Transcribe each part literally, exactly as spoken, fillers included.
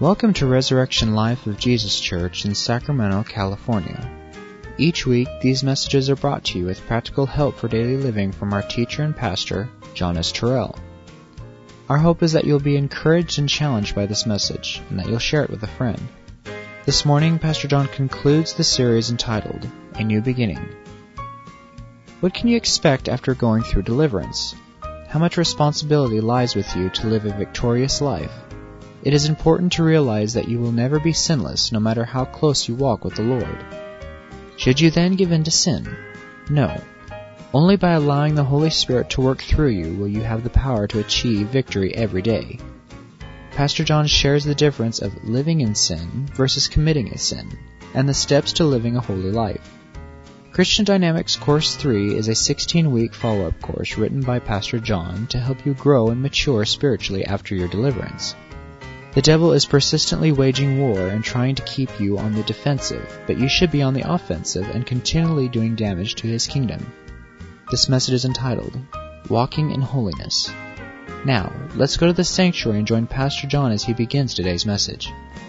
Welcome to Resurrection Life of Jesus Church in Sacramento, California. Each week, these messages are brought to you with practical help for daily living from our teacher and pastor, John S. Terrell. Our hope is that you'll be encouraged and challenged by this message, and that you'll share it with a friend. This morning, Pastor John concludes the series entitled, A New Beginning. What can you expect after going through deliverance? How much responsibility lies with you to live a victorious life? It is important to realize that you will never be sinless no matter how close you walk with the Lord. Should you then give in to sin? No. Only by allowing the Holy Spirit to work through you will you have the power to achieve victory every day. Pastor John shares the difference of living in sin versus committing a sin, and the steps to living a holy life. Christian Dynamics Course three is a sixteen-week follow-up course written by Pastor John to help you grow and mature spiritually after your deliverance. The devil is persistently waging war and trying to keep you on the defensive, but you should be on the offensive and continually doing damage to his kingdom. This message is entitled, Walking in Holiness. Now, let's go to the sanctuary and join Pastor John as he begins today's message.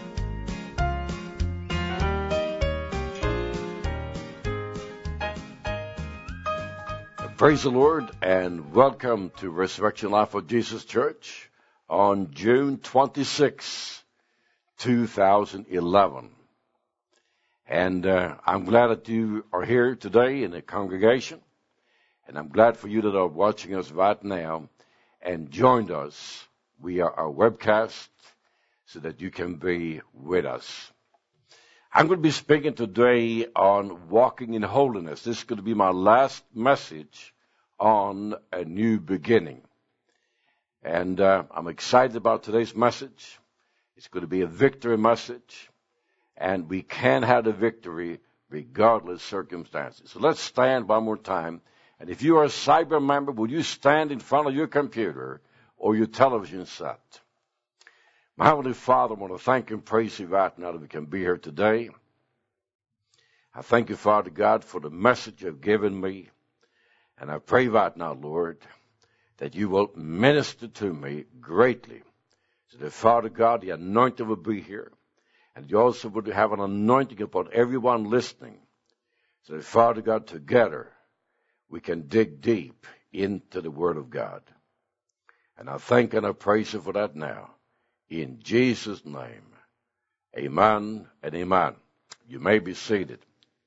Praise the Lord and welcome to Resurrection Life of Jesus Church on June twenty-sixth, two thousand eleven. And uh, I'm glad that you are here today in the congregation. And I'm glad for you that are watching us right now and joined us via our webcast so that you can be with us. I'm going to be speaking today on walking in holiness. This is going to be my last message on a new beginning. And uh, I'm excited about today's message. It's going to be a victory message. And we can have the victory regardless of circumstances. So let's stand one more time. And if you are a cyber member, will you stand in front of your computer or your television set? My Heavenly Father, I want to thank and praise you right now that we can be here today. I thank you, Father God, for the message you've given me. And I pray right now, Lord, that you will minister to me greatly. So that, Father God, the anointing will be here. And you also would have an anointing upon everyone listening. So that, Father God, together we can dig deep into the Word of God. And I thank and I praise you for that now. In Jesus' name, amen and amen. You may be seated.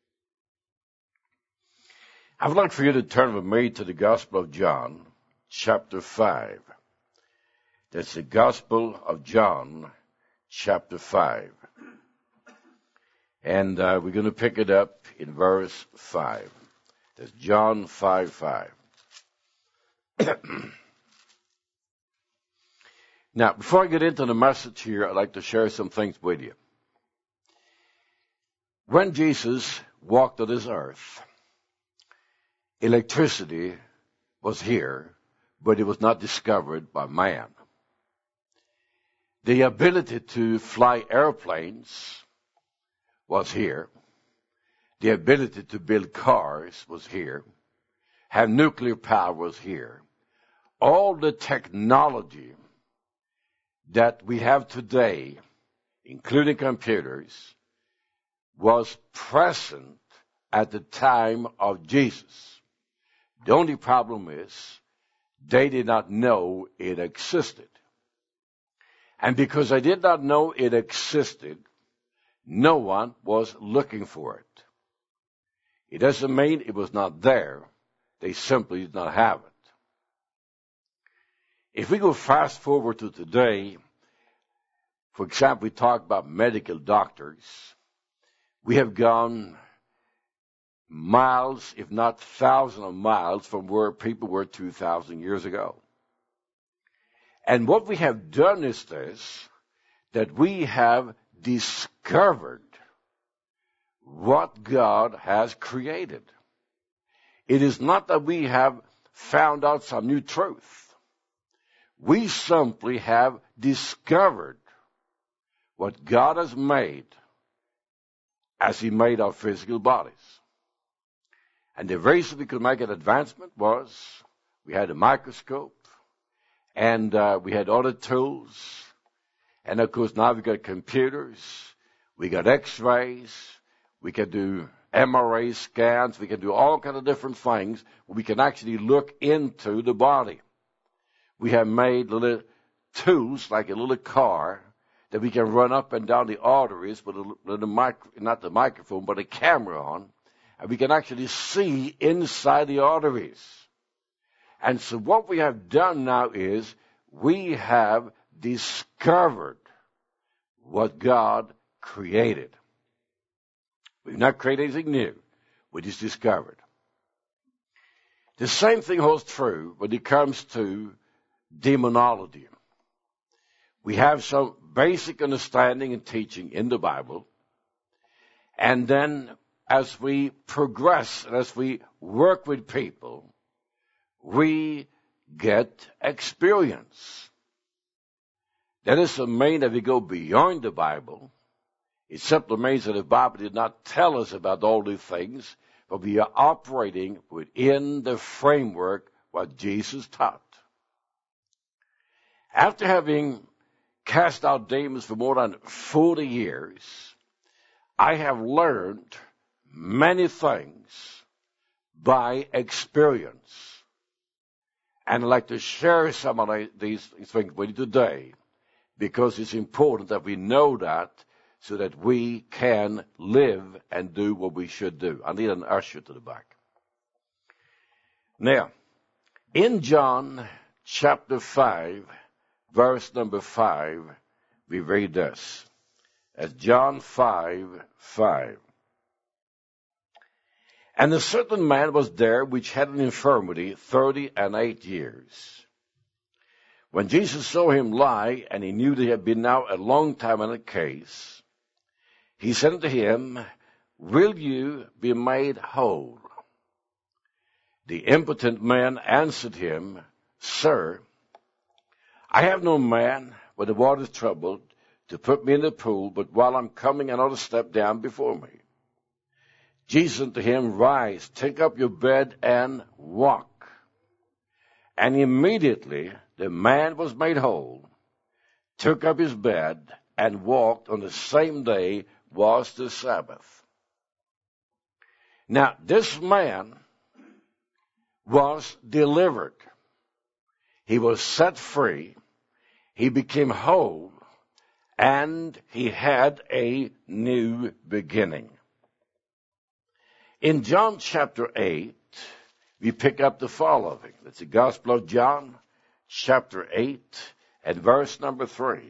I would like for you to turn with me to the Gospel of John, chapter five. That's the Gospel of John, chapter five. And uh, we're going to pick it up in verse five. That's John five five. Now, before I get into the message here, I'd like to share some things with you. When Jesus walked on this earth, electricity was here, but it was not discovered by man. The ability to fly airplanes was here. The ability to build cars was here. Have nuclear power was here. All the technology that we have today, including computers, was present at the time of Jesus. The only problem is they did not know it existed. And because they did not know it existed, no one was looking for it. It doesn't mean it was not there. They simply did not have it. If we go fast forward to today, for example, we talk about medical doctors. We have gone miles, if not thousands of miles, from where people were two thousand years ago. And what we have done is this, that we have discovered what God has created. It is not that we have found out some new truth. We simply have discovered what God has made as He made our physical bodies. And the reason we could make an advancement was we had a microscope and uh, we had other tools. And of course, now we've got computers, we got x-rays, we can do M R I scans, we can do all kinds of different things. We can actually look into the body. We have made little tools, like a little car, that we can run up and down the arteries with a little mic, not the microphone, but a camera on, and we can actually see inside the arteries. And so what we have done now is we have discovered what God created. We've not created anything new. We just discovered. The same thing holds true when it comes to demonology. We have some basic understanding and teaching in the Bible. And then as we progress and as we work with people, we get experience. That doesn't mean that we go beyond the Bible. It simply means that the Bible did not tell us about all these things, but we are operating within the framework what Jesus taught. After having cast out demons for more than forty years, I have learned many things by experience. And I'd like to share some of these things with you today, because it's important that we know that so that we can live and do what we should do. I need an usher to the back. Now, in John chapter five, verse number five, we read this. As John five, five. And a certain man was there which had an infirmity thirty and eight years. When Jesus saw him lie, and he knew that he had been now a long time in a case, he said unto him, Will you be made whole? The impotent man answered him, Sir, I have no man when the water is troubled to put me in the pool, but while I'm coming, another step down before me. Jesus said to him, Rise, take up your bed and walk. And immediately the man was made whole, took up his bed, and walked. On the same day was the Sabbath. Now, this man was delivered. He was set free. He became whole, and he had a new beginning. In John chapter eight, we pick up the following. That's the Gospel of John, chapter eight, and verse number three.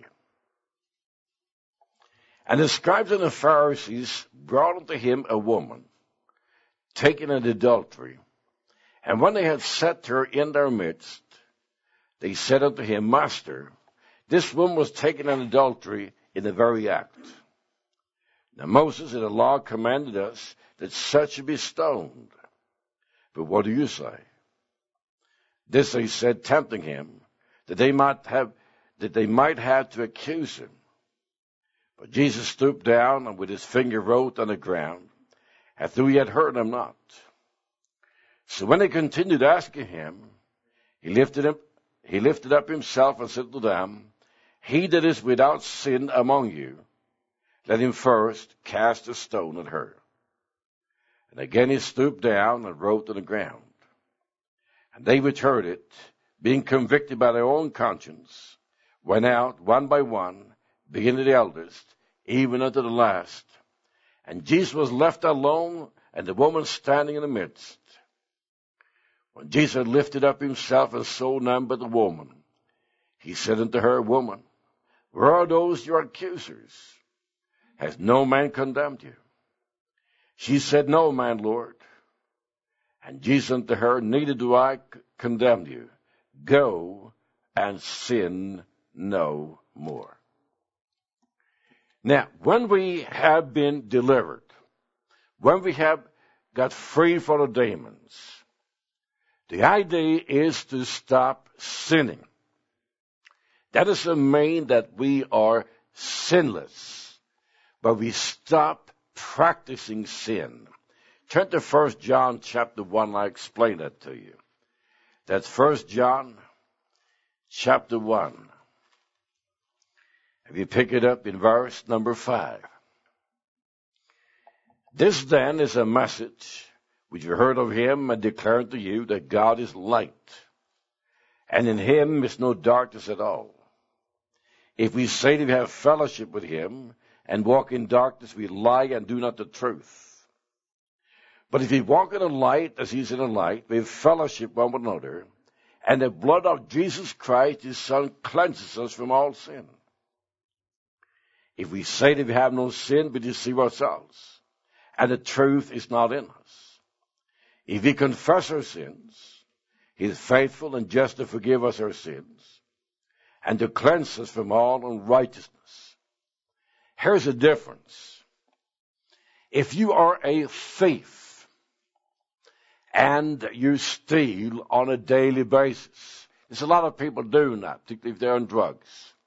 And the scribes and the Pharisees brought unto him a woman, taken in adultery. And when they had set her in their midst, they said unto him, Master, this woman was taken in adultery in the very act. Now Moses in the law commanded us that such should be stoned. But what do you say? This they said, tempting him, that they might have that they might have to accuse him. But Jesus stooped down and with his finger wrote on the ground, as though he had heard them not. So when they continued asking him, he lifted him, he lifted up himself and said to them, He that is without sin among you, let him first cast a stone at her. And again he stooped down and wrote on the ground. And they which heard it, being convicted by their own conscience, went out one by one, beginning the eldest, even unto the last. And Jesus was left alone, and the woman standing in the midst. When Jesus had lifted up himself and saw none but the woman, he said unto her, Woman, where are those your accusers? Has no man condemned you? She said, No man, Lord. And Jesus unto her, Neither do I condemn you. Go and sin no more. Now, when we have been delivered, when we have got free from the demons, the idea is to stop sinning. That doesn't mean that we are sinless, but we stop practicing sin. Turn to First John chapter one, I explain that to you. That's First John chapter one. We pick it up in verse number five. This then is a message which you heard of him and declared to you that God is light, and in him is no darkness at all. If we say that we have fellowship with him and walk in darkness, we lie and do not the truth. But if we walk in the light as he is in the light, we have fellowship one with another, and the blood of Jesus Christ, his Son, cleanses us from all sin. If we say that we have no sin, we deceive ourselves, and the truth is not in us. If we confess our sins, he is faithful and just to forgive us our sins and to cleanse us from all unrighteousness. Here's the difference. If you are a thief and you steal on a daily basis, there's a lot of people doing that, particularly if they're on drugs.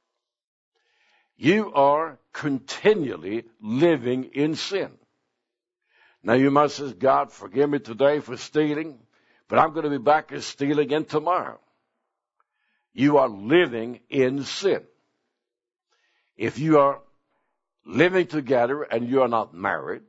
You are continually living in sin. Now you must say, God, forgive me today for stealing, but I'm going to be back and steal again tomorrow. You are living in sin. If you are living together and you are not married,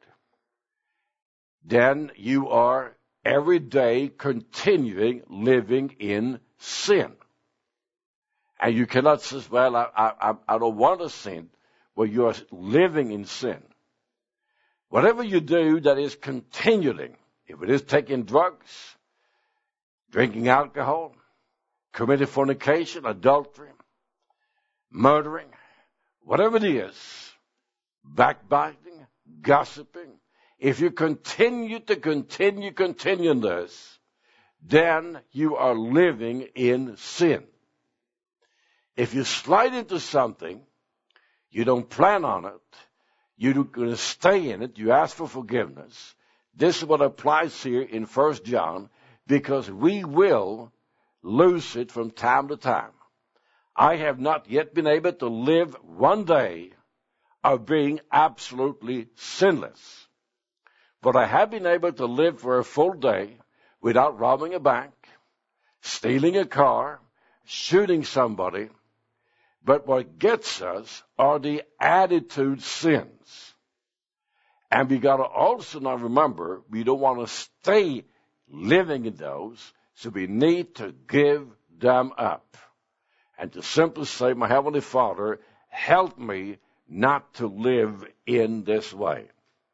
then you are every day continuing living in sin. And you cannot say, well, I, I, I don't want to sin. Well, you are living in sin. Whatever you do that is continuing, if it is taking drugs, drinking alcohol, committing fornication, adultery, murdering, whatever it is, backbiting, gossiping, if you continue to continue, continue in this, then you are living in sin. If you slide into something, you don't plan on it, you're going to stay in it, you ask for forgiveness. This is what applies here in First John, because we will lose it from time to time. I have not yet been able to live one day of being absolutely sinless. But I have been able to live for a full day without robbing a bank, stealing a car, shooting somebody. But what gets us are the attitude sins. And we got to also now remember, we don't want to stay living in those, so we need to give them up. And to simply say, my Heavenly Father, help me not to live in this way.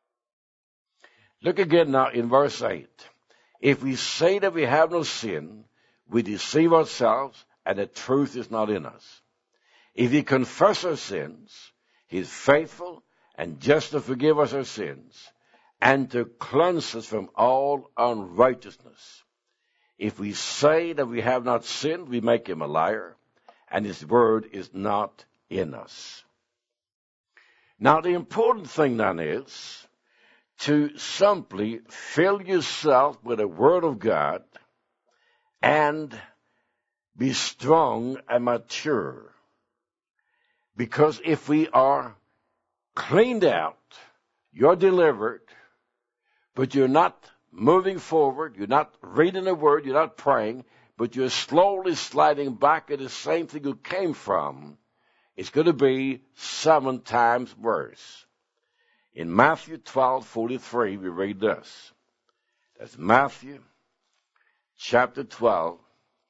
Look again now in verse eight. If we say that we have no sin, we deceive ourselves, and the truth is not in us. If we confess our sins, he is faithful and just to forgive us our sins and to cleanse us from all unrighteousness. If we say that we have not sinned, we make him a liar, and his word is not in us. Now, the important thing then is to simply fill yourself with the word of God and be strong and mature. Because if we are cleaned out, you're delivered, but you're not moving forward, you're not reading the word, you're not praying, but you're slowly sliding back at the same thing you came from, it's going to be seven times worse. In Matthew twelve forty-three, we read this. That's Matthew chapter twelve.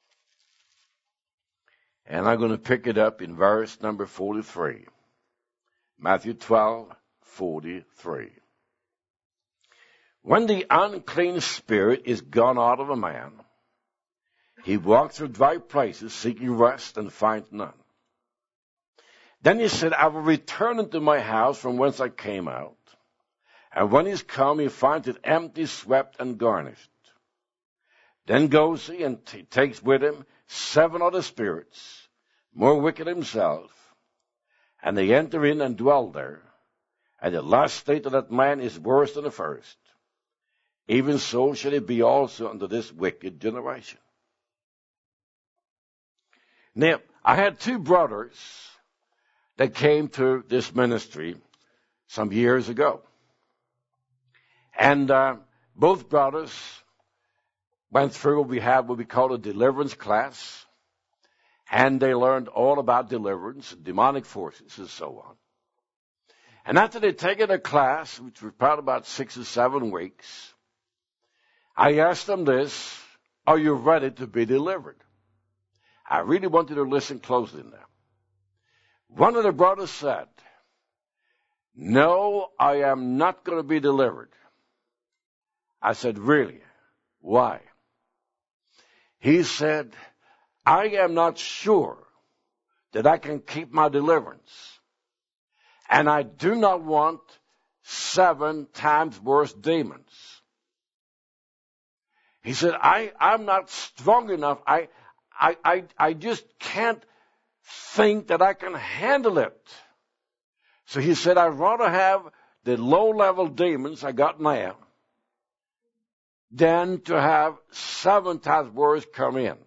And I'm going to pick it up in verse number forty-three. Matthew twelve forty-three. When the unclean spirit is gone out of a man, he walks through dry places seeking rest and finds none. Then he said, I will return into my house from whence I came out. And when he's come, he finds it empty, swept, and garnished. Then goes he and t- takes with him seven other spirits, more wicked himself, and they enter in and dwell there. And the last state of that man is worse than the first. Even so shall it be also unto this wicked generation. Now, I had two brothers that came to this ministry some years ago. And uh, both brothers went through what we have, what we call a deliverance class. And they learned all about deliverance, demonic forces, and so on. And after they'd taken a class, which was probably about six or seven weeks, I asked them this: are you ready to be delivered? I really want you to listen closely now. One of the brothers said, no, I am not going to be delivered. I said, really? Why? He said, I am not sure that I can keep my deliverance. And I do not want seven times worse demons. He said, I, I'm not strong enough. I, I, I, I just can't think that I can handle it. So he said, I'd rather have the low-level demons I got now than to have seven times worse come in.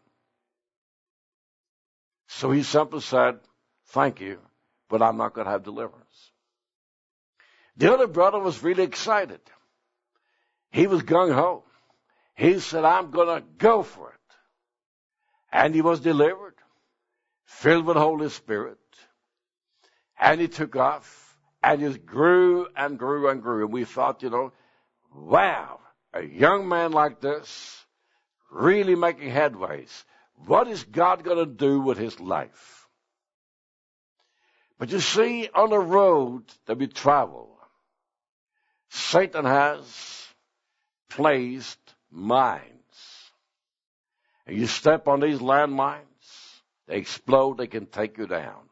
So he simply said, thank you, but I'm not going to have deliverance. The other brother was really excited. He was gung-ho. He said, I'm going to go for it. And he was delivered, filled with the Holy Spirit. And he took off and just grew and grew and grew. And we thought, you know, wow, a young man like this really making headways. What is God going to do with his life? But you see, on the road that we travel, Satan has placed mines. And you step on these landmines, they explode, they can take you down.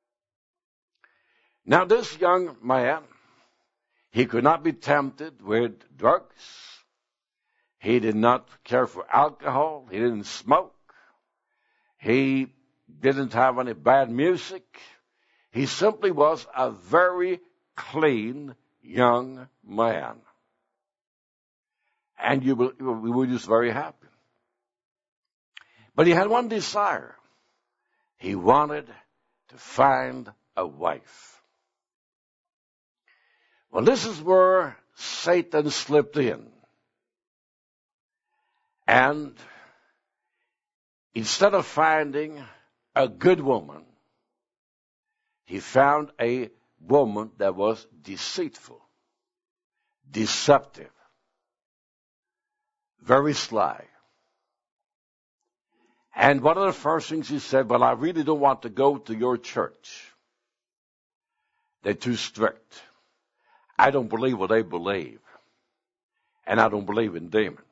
Now this young man, he could not be tempted with drugs. He did not care for alcohol. He didn't smoke. He didn't have any bad music. He simply was a very clean young man. And you, we were just very happy. But he had one desire. He wanted to find a wife. Well, this is where Satan slipped in. And instead of finding a good woman, he found a woman that was deceitful, deceptive, very sly. And one of the first things he said, well, I really don't want to go to your church. They're too strict. I don't believe what they believe. And I don't believe in demons.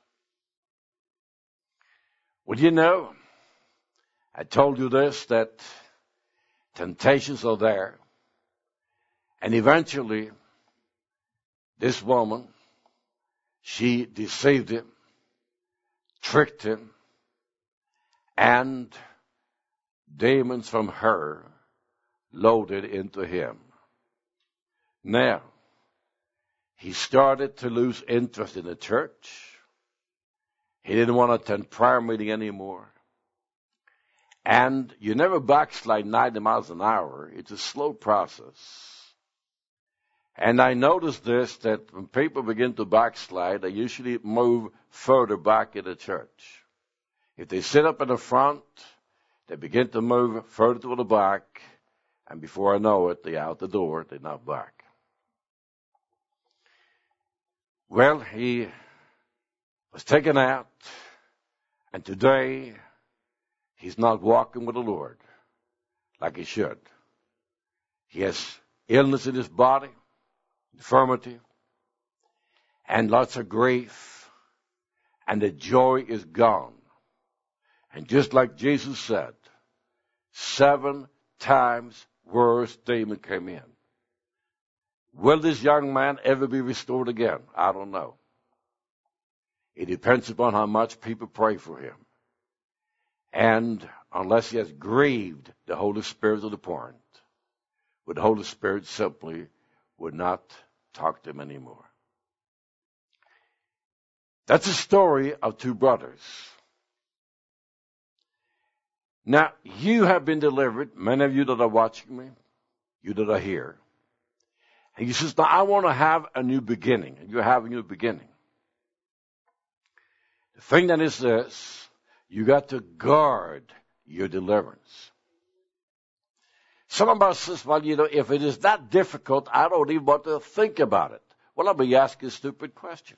Well, you know, I told you this, that temptations are there. And eventually, this woman, she deceived him, tricked him, and demons from her loaded into him. Now, he started to lose interest in the church. He didn't want to attend prayer meeting anymore. And you never backslide ninety miles an hour. It's a slow process. And I noticed this, that when people begin to backslide, they usually move further back in the church. If they sit up in the front, they begin to move further to the back, and before I know it, they're out the door, they're not back. Well, he was taken out, and today he's not walking with the Lord like he should. He has illness in his body, infirmity, and lots of grief, and the joy is gone. And just like Jesus said, seven times worse demon came in. Will this young man ever be restored again? I don't know. It depends upon how much people pray for him. And unless he has grieved the Holy Spirit to the point where the Holy Spirit simply would not talk to him anymore. That's a story of two brothers. Now, you have been delivered, many of you that are watching me, you that are here. And he says, now I want to have a new beginning. And you have a new beginning. The thing that is this, you got to guard your deliverance. Some of us says, well, you know, if it is that difficult, I don't even want to think about it. Well, let me ask you a stupid question.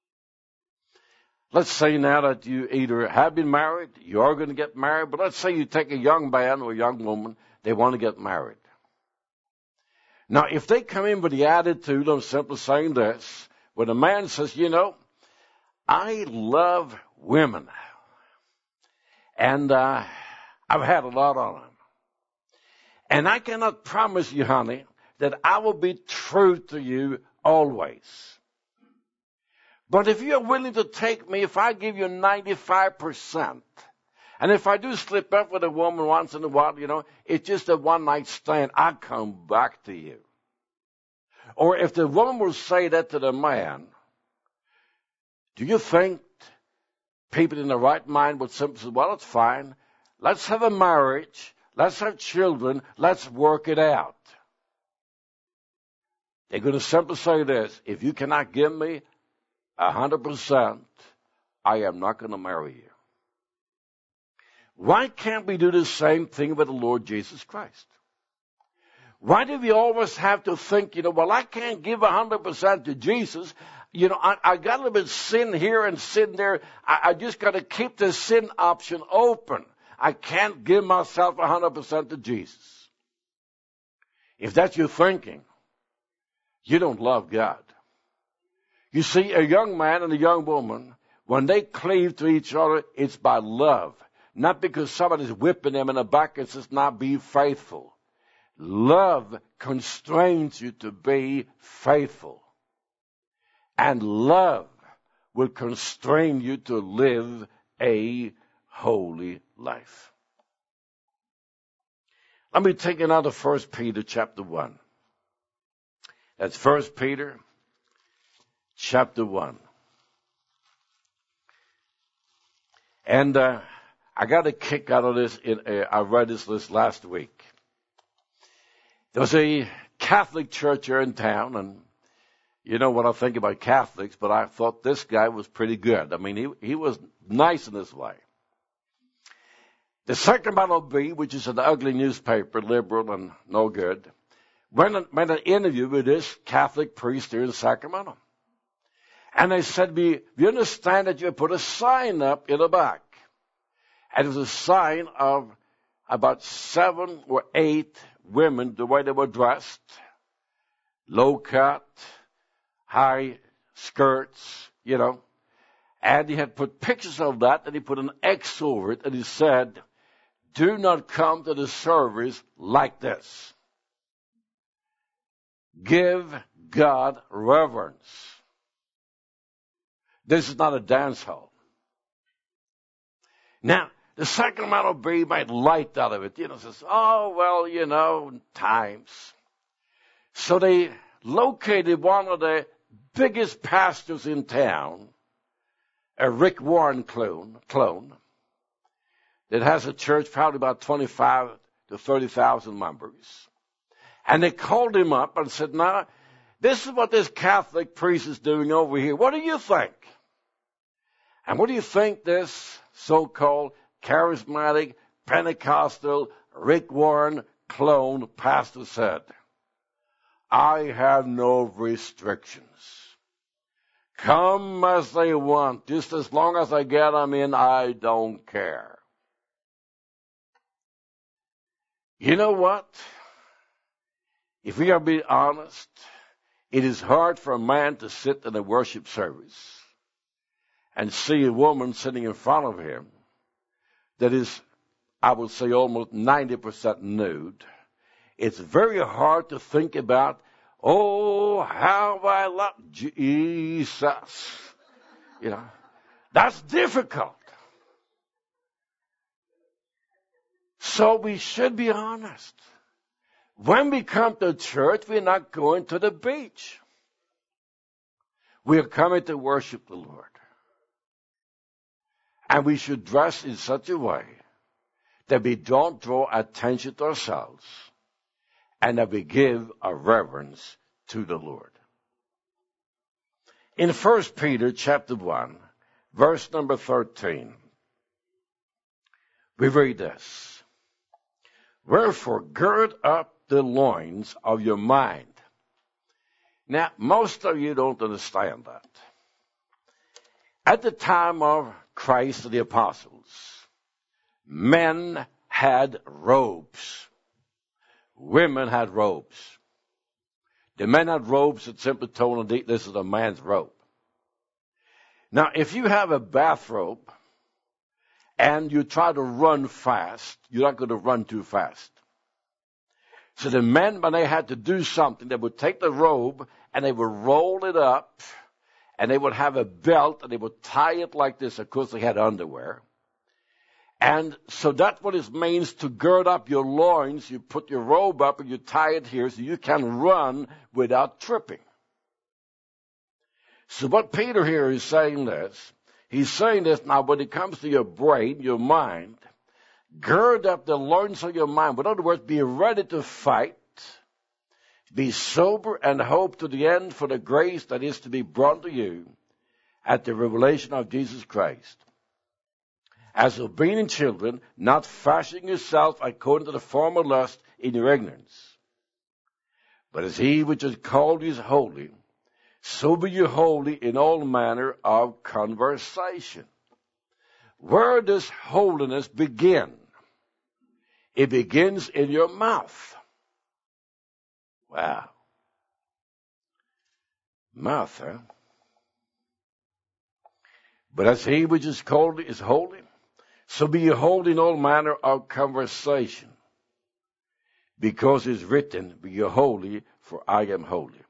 Let's say now that you either have been married, you are going to get married, but let's say you take a young man or a young woman, they want to get married. Now, if they come in with the attitude of simply saying this, when a man says, you know, I love women, and uh, I've had a lot on them, and I cannot promise you, honey, that I will be true to you always. But if you're willing to take me, if I give you ninety-five percent, and if I do slip up with a woman once in a while, you know, it's just a one-night stand, I come back to you. Or if the woman will say that to the man, do you think people in the right mind would simply say, well, it's fine. Let's have a marriage. Let's have children. Let's work it out. They're going to simply say this, if you cannot give me a hundred percent, I am not going to marry you. Why can't we do the same thing with the Lord Jesus Christ? Why do we always have to think, you know, well, I can't give a hundred percent to Jesus. You know, I, I got a little bit of sin here and sin there. I, I just got to keep the sin option open. I can't give myself a hundred percent to Jesus. If that's your thinking, you don't love God. You see, a young man and a young woman, when they cleave to each other, it's by love. Not because somebody's whipping them in the back and says, now be faithful. Love constrains you to be faithful. And love will constrain you to live a holy life. Let me take another First Peter chapter one. That's First Peter chapter one. And uh, I got a kick out of this. In, uh, I read this list last week. There was a Catholic church here in town, and you know what I think about Catholics, but I thought this guy was pretty good. I mean, he, he was nice in this way. The Sacramento Bee, which is an ugly newspaper, liberal and no good, went made an interview with this Catholic priest here in Sacramento. And they said, we, we understand that you put a sign up in the back. And it was a sign of about seven or eight women, the way they were dressed, low cut, high skirts, you know. And he had put pictures of that, and he put an X over it, and he said, do not come to the service like this. Give God reverence. This is not a dance hall. Now, the Sacramento Bee made light out of it. You know, says, oh, well, you know, times. So they located one of the biggest pastors in town, a Rick Warren clone, clone, that has a church probably about twenty-five to thirty thousand members. And they called him up and said, now, this is what this Catholic priest is doing over here. What do you think? And what do you think this so-called charismatic, Pentecostal, Rick Warren clone pastor said? I have no restrictions. Come as they want. Just as long as I get them in, I don't care. You know what? If we are being honest, it is hard for a man to sit in a worship service and see a woman sitting in front of him that is, I would say, almost ninety percent nude. It's very hard to think about, oh, how I love Jesus. You know, that's difficult. So we should be honest. When we come to church, we're not going to the beach. We are coming to worship the Lord. And we should dress in such a way that we don't draw attention to ourselves and that we give a reverence to the Lord. In First Peter chapter one, verse number thirteen, We read this. Wherefore, gird up the loins of your mind. Now, most of you don't understand that. At the time of Christ and the apostles, men had robes. Women had robes. The men had robes that simply told them this is a man's robe. Now, if you have a bathrobe and you try to run fast, you're not going to run too fast. So the men, when they had to do something, they would take the robe and they would roll it up and they would have a belt and they would tie it like this. Of course, they had underwear. And so that's what it means to gird up your loins. You put your robe up and you tie it here so you can run without tripping. So what Peter here is saying this, he's saying this now when it comes to your brain, your mind, gird up the loins of your mind. In other words, be ready to fight, be sober and hope to the end for the grace that is to be brought to you at the revelation of Jesus Christ. As obedient children, not fashioning yourself according to the former lust in your ignorance. But as he which has called you is holy, so be you holy in all manner of conversation. Where does holiness begin? It begins in your mouth. Wow. Mouth, huh? But as he which is called is holy, so be you holy in all manner of conversation. Because it is written, be you holy, for I am holy.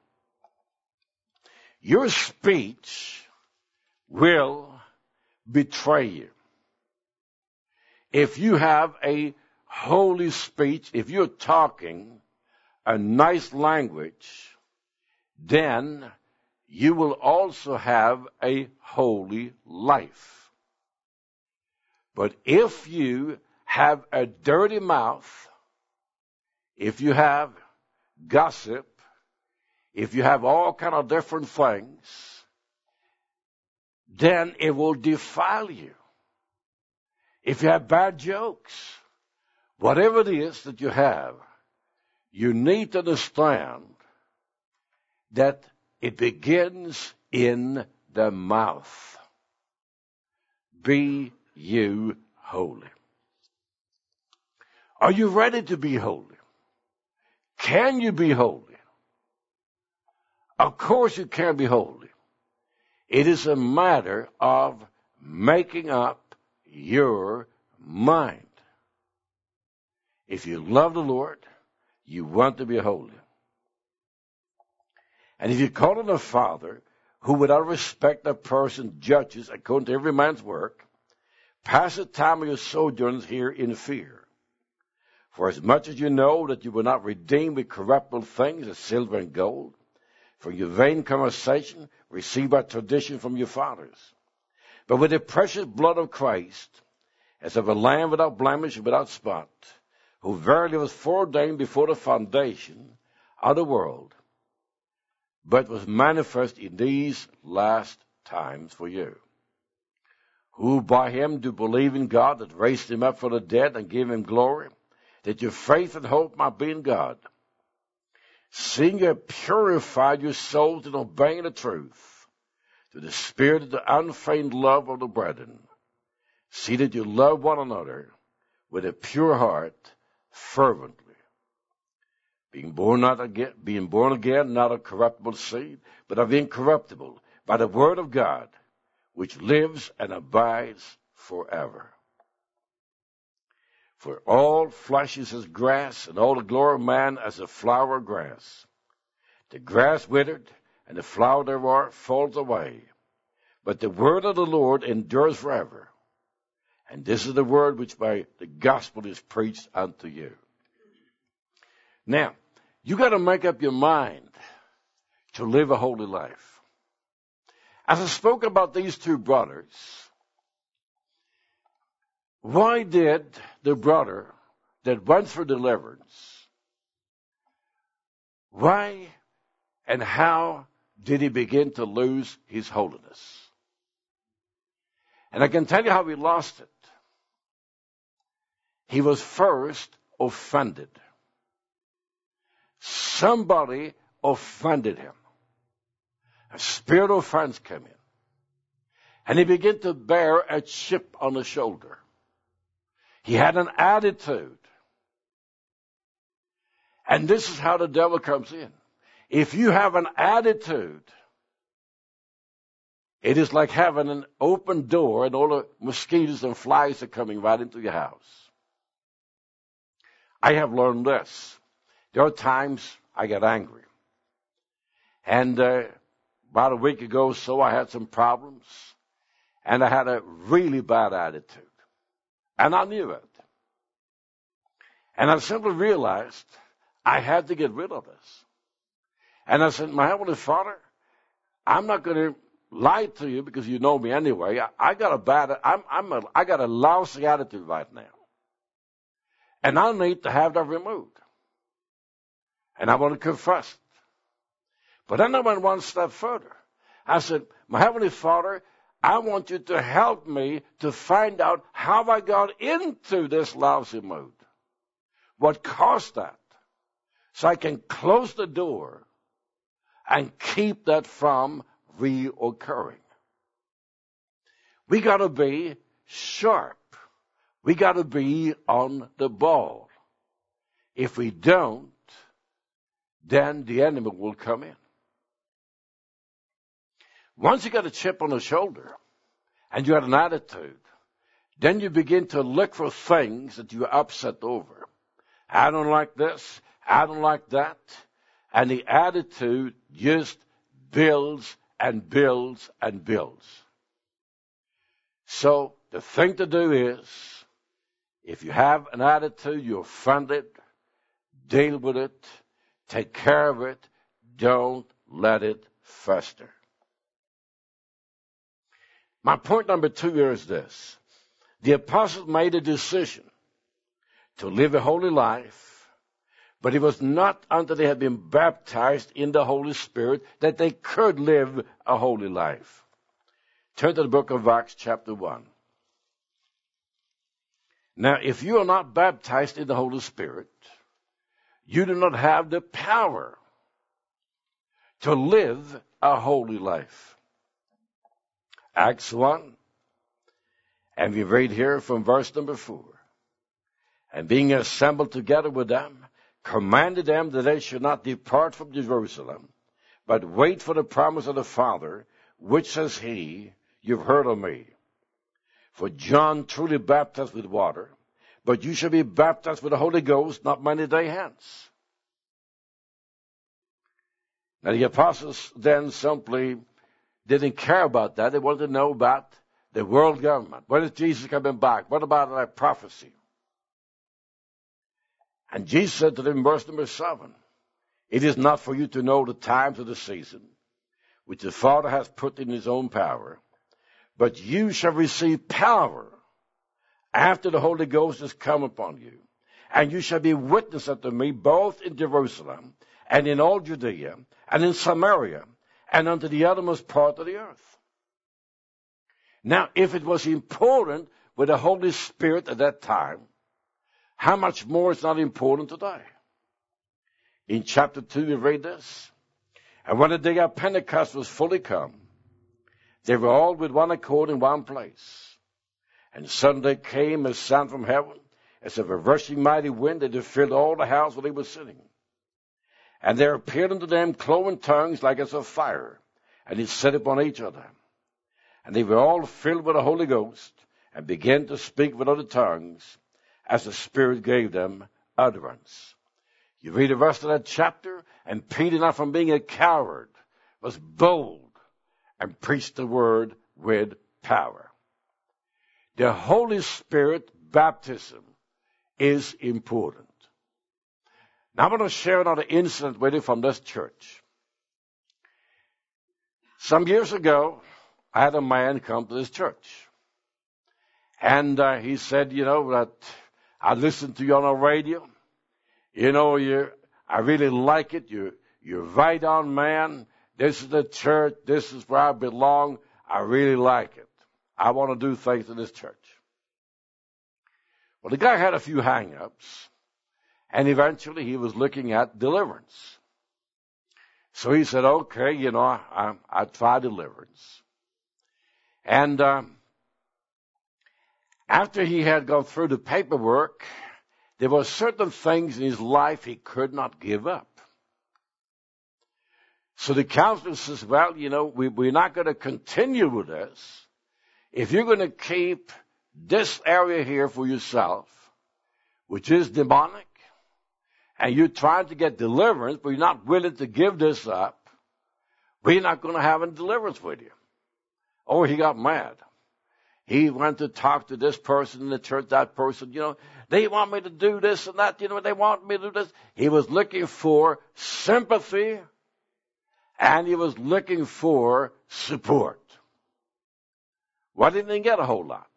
Your speech will betray you. If you have a holy speech, if you're talking a nice language, then you will also have a holy life. But if you have a dirty mouth, if you have gossip, if you have all kind of different things, then it will defile you. If you have bad jokes, whatever it is that you have, you need to understand that it begins in the mouth. Be you holy. Are you ready to be holy? Can you be holy? Of course you can be holy. It is a matter of making up your mind. If you love the Lord, you want to be holy. And if you call on a Father who without respect of person judges according to every man's work, pass the time of your sojourns here in fear. For as much as you know that you will not redeem with corruptible things as silver and gold, from your vain conversation received by tradition from your fathers, but with the precious blood of Christ, as of a lamb without blemish and without spot, who verily was foreordained before the foundation of the world, but was manifest in these last times for you, who by him do believe in God that raised him up from the dead and gave him glory, that your faith and hope might be in God. Seeing you have purified your souls in obeying the truth, to the spirit of the unfeigned love of the brethren. See that you love one another with a pure heart, fervently. Being born not again, being born again, not of corruptible seed, but of incorruptible, by the word of God, which lives and abides forever. For all flesh is as grass, and all the glory of man as a flower of grass. The grass withered, and the flower thereof falls away. But the word of the Lord endures forever. And this is the word which by the gospel is preached unto you. Now, you got to make up your mind to live a holy life. As I spoke about these two brothers, why did the brother that went for deliverance, why and how did he begin to lose his holiness? And I can tell you how he lost it. he was first offended. Somebody offended him. A spirit of offense came in. And he began to bear a chip on the shoulder. He had an attitude. And this is how the devil comes in. If you have an attitude, it is like having an open door and all the mosquitoes and flies are coming right into your house. I have learned this. There are times I get angry. And uh, about a week ago or so, I had some problems. And I had a really bad attitude. And I knew it. And I simply realized I had to get rid of this. And I said, my Heavenly Father, I'm not going to lie to you because you know me anyway. I, I got a bad, I'm, I'm a, I got a lousy attitude right now. And I need to have that removed. And I want to confess it. But then I went one step further. I said, my Heavenly Father, I want you to help me to find out how I got into this lousy mood. What caused that? So I can close the door and keep that from reoccurring. We got to be sharp. We got to be on the ball. If we don't, then the enemy will come in. Once you got a chip on the shoulder and you had an attitude, then you begin to look for things that you're upset over. I don't like this. I don't like that. And the attitude just builds and builds and builds. So the thing to do is, if you have an attitude, you're offended, deal with it, take care of it, don't let it fester. My point number two here is this. The apostles made a decision to live a holy life, but it was not until they had been baptized in the Holy Spirit that they could live a holy life. Turn to the book of Acts chapter one. Now, if you are not baptized in the Holy Spirit, you do not have the power to live a holy life. Acts one, and we read here from verse number four. And being assembled together with them, commanded them that they should not depart from Jerusalem, but wait for the promise of the Father, which says he, you've heard of me. For John truly baptized with water, but you shall be baptized with the Holy Ghost not many days hence. Now the apostles then simply didn't care about that. They wanted to know about the world government. When is Jesus coming back? What about that prophecy? And Jesus said to them in verse number seven, it is not for you to know the times of the season, which the Father has put in his own power, but you shall receive power after the Holy Ghost has come upon you. And you shall be witnesses unto me both in Jerusalem and in all Judea and in Samaria and unto the uttermost part of the earth. Now, if it was important with the Holy Spirit at that time, how much more is not important today? In chapter two, we read this. And when the day of Pentecost was fully come, they were all with one accord in one place. And suddenly came a sound from heaven, as of a rushing mighty wind, that filled all the house where they were sitting. And there appeared unto them cloven tongues like as of fire, and it set upon each of them. And they were all filled with the Holy Ghost, and began to speak with other tongues, as the Spirit gave them utterance. You read the rest of that chapter, and Peter, not from being a coward, was bold and preached the word with power. The Holy Spirit baptism is important. Now I'm going to share another incident with you from this church. Some years ago, I had a man come to this church. And uh, he said, you know, that I listened to you on the radio. You know, you, I really like it. You, you're right on, man. This is the church. This is where I belong. I really like it. I want to do things in this church. Well, the guy had a few hang-ups, and eventually he was looking at deliverance. So he said, okay, you know, I, I try deliverance. And um, after he had gone through the paperwork, there were certain things in his life he could not give up. So the counselor says, well, you know, we, we're not going to continue with this. If you're going to keep this area here for yourself, which is demonic, and you're trying to get deliverance, but you're not willing to give this up, we're not going to have any deliverance with you. Oh, he got mad. He went to talk to this person in the church, that person, you know, they want me to do this and that, you know, they want me to do this. He was looking for sympathy, and he was looking for support. Well, he didn't get a whole lot.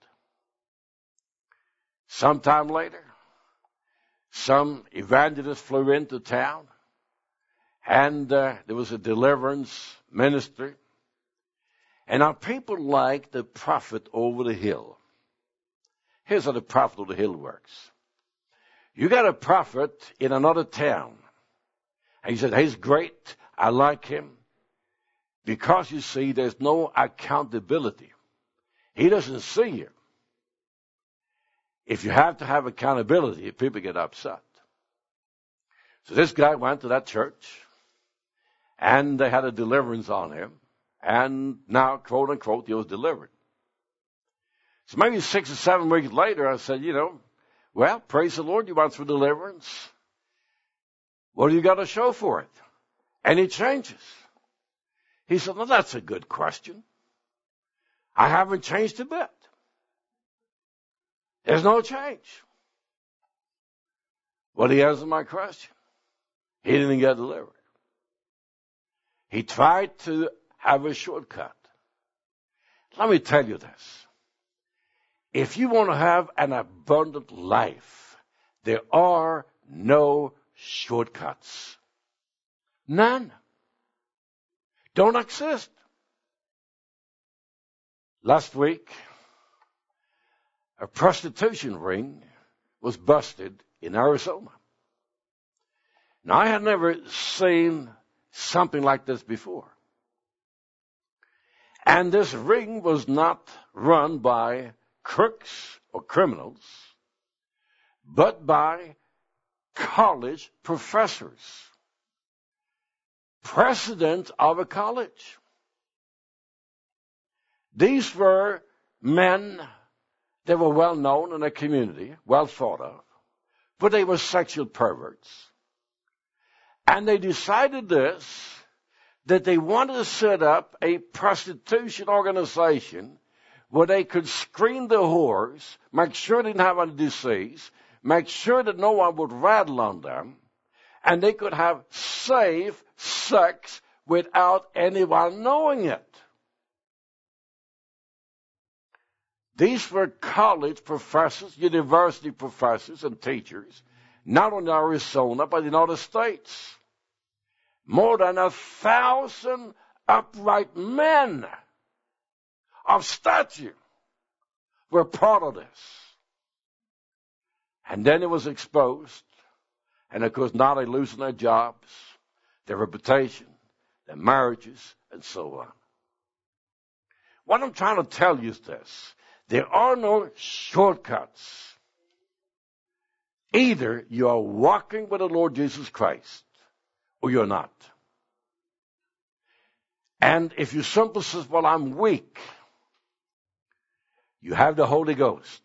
Sometime later, some evangelist flew into town, and uh, there was a deliverance ministry. And our people like the prophet over the hill. Here's how the prophet over the hill works. You got a prophet in another town. And he said, he's great. I like him. Because, you see, there's no accountability. He doesn't see you. If you have to have accountability, people get upset. So this guy went to that church, and they had a deliverance on him. And now, quote unquote, he was delivered. So maybe six or seven weeks later, I said, you know, well, praise the Lord, you went through deliverance. What do you got to show for it? Any changes? He said, well, that's a good question. I haven't changed a bit. There's no change. Well, he answered my question. He didn't get delivered. He tried to have a shortcut. Let me tell you this. If you want to have an abundant life, there are no shortcuts. None. Don't exist. Last week, a prostitution ring was busted in Arizona. Now, I had never seen something like this before. And this ring was not run by crooks or criminals, but by college professors, president of a college. These were men that were well known in the community, well thought of, but they were sexual perverts. And they decided this, that they wanted to set up a prostitution organization where they could screen the whores, make sure they didn't have any disease, make sure that no one would rattle on them, and they could have safe sex without anyone knowing it. These were college professors, university professors and teachers, not only in Arizona, but in other states. More than a thousand upright men of stature were part of this. And then it was exposed. And of course, now they losing their jobs, their reputation, their marriages, and so on. What I'm trying to tell you is this. There are no shortcuts. Either you are walking with the Lord Jesus Christ, or you're not. And if you simply say, well, I'm weak, you have the Holy Ghost.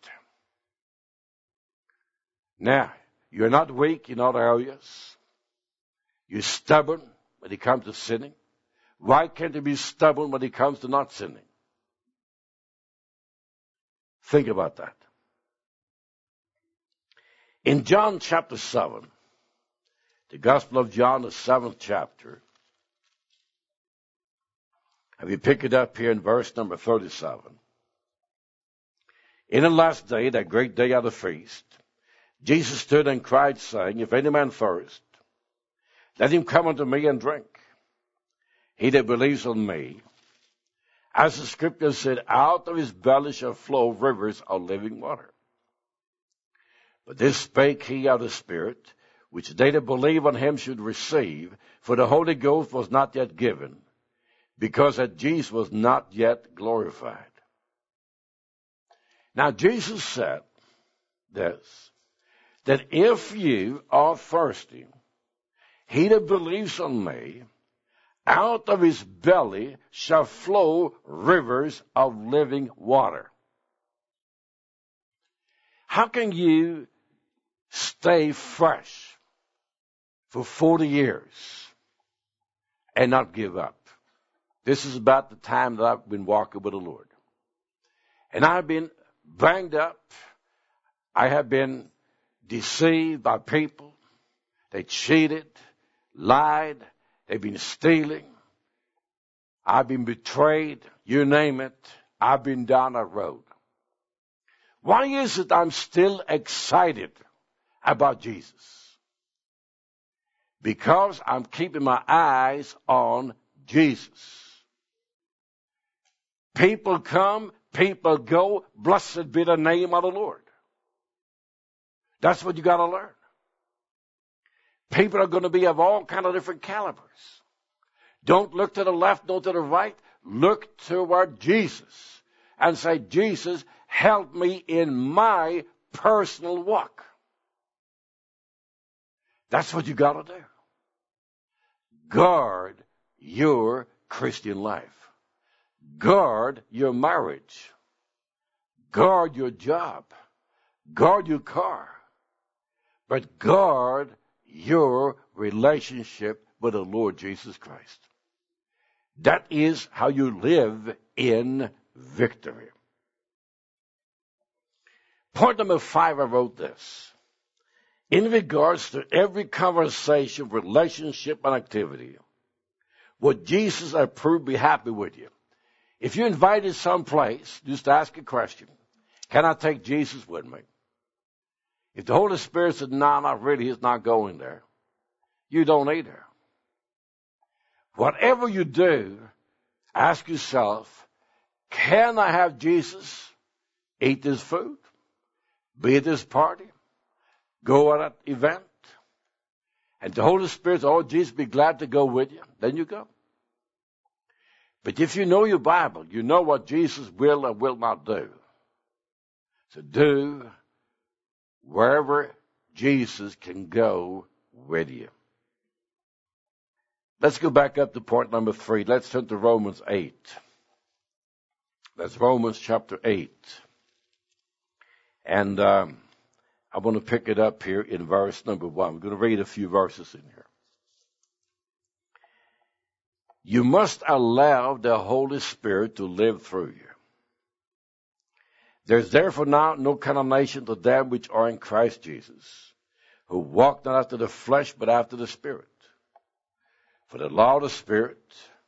Now, you're not weak in other areas. You're stubborn when it comes to sinning. Why can't you be stubborn when it comes to not sinning? Think about that. In John chapter seven, the Gospel of John, the seventh chapter, and we pick it up here in verse number thirty-seven. In the last day, that great day of the feast, Jesus stood and cried, saying, if any man thirst, let him come unto me and drink. He that believes on me, as the scripture said, out of his belly shall flow rivers of living water. But this spake he of the Spirit, which they that believe on him should receive, for the Holy Ghost was not yet given, because that Jesus was not yet glorified. Now Jesus said this, that if you are thirsty, he that believes on me, out of his belly shall flow rivers of living water. How can you stay fresh for forty years and not give up? This is about the time that I've been walking with the Lord. And I've been banged up. I have been deceived by people. They cheated, lied. They've been stealing. I've been betrayed. You name it. I've been down that road. Why is it I'm still excited about Jesus? Because I'm keeping my eyes on Jesus. People come, people go. Blessed be the name of the Lord. That's what you got to learn. People are going to be of all kind of different calibers. Don't look to the left, nor to the right. Look toward Jesus and say, Jesus, help me in my personal walk. That's what you got to do. Guard your Christian life. Guard your marriage. Guard your job. Guard your car. But guard your relationship with the Lord Jesus Christ. That is how you live in victory. Point number five, I wrote this. In regards to every conversation, relationship, and activity, would Jesus approve, be happy with you? If you're invited someplace, just ask a question. Can I take Jesus with me? If the Holy Spirit said, no, not really, he's not going there, you don't either. Whatever you do, ask yourself, can I have Jesus eat this food, be at this party, go at that event? And the Holy Spirit says, oh, Jesus, be glad to go with you. Then you go. But if you know your Bible, you know what Jesus will and will not do. So do wherever Jesus can go with you. Let's go back up to point number three. Let's turn to Romans eight. That's Romans chapter eight. And um, I want to pick it up here in verse number one. We're going to read a few verses in here. You must allow the Holy Spirit to live through you. There's therefore now no condemnation to them which are in Christ Jesus, who walk not after the flesh, but after the Spirit. For the law of the Spirit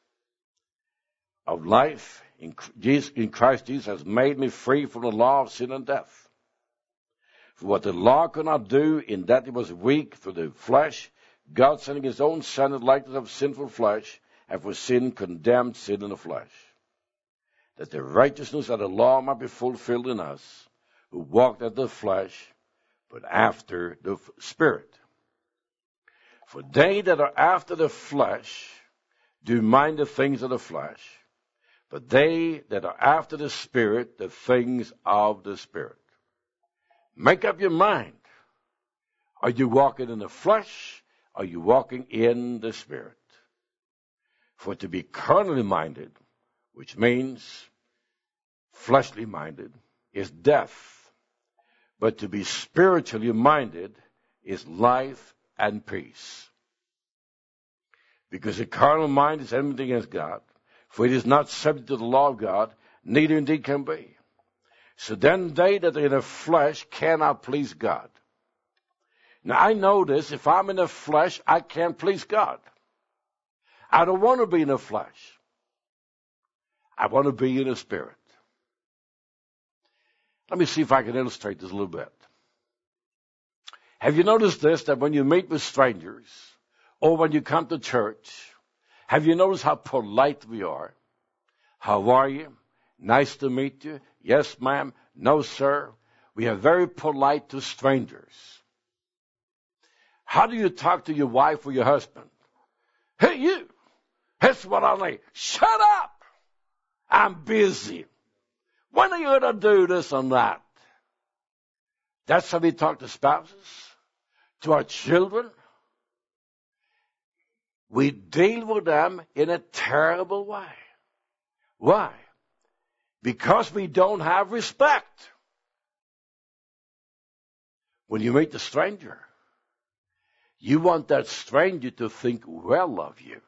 of life in, Jesus, in Christ Jesus has made me free from the law of sin and death. For what the law could not do, in that it was weak through the flesh, God sending his own Son in the likeness of sinful flesh, and for sin condemned sin in the flesh, that the righteousness of the law might be fulfilled in us, who walked after the flesh, but after the Spirit. For they that are after the flesh do mind the things of the flesh, but they that are after the Spirit, the things of the Spirit. Make up your mind. Are you walking in the flesh? Are you walking in the Spirit? For to be carnally minded, which means fleshly minded, is death. But to be spiritually minded is life and peace. Because the carnal mind is enmity against God, for it is not subject to the law of God, neither indeed can be. So then they that are in the flesh cannot please God. Now I know this, if I'm in the flesh, I can't please God. I don't want to be in the flesh. I want to be in the Spirit. Let me see if I can illustrate this a little bit. Have you noticed this, that when you meet with strangers, or when you come to church, have you noticed how polite we are? How are you? Nice to meet you. Yes, ma'am. No, sir. we are very polite to strangers. How do you talk to your wife or your husband? Hey, you, that's what I need. Shut up. I'm busy. When are you going to do this and that? That's how we talk to spouses, to our children. We deal with them in a terrible way. Why? Because we don't have respect. When you meet a stranger, you want that stranger to think well of you.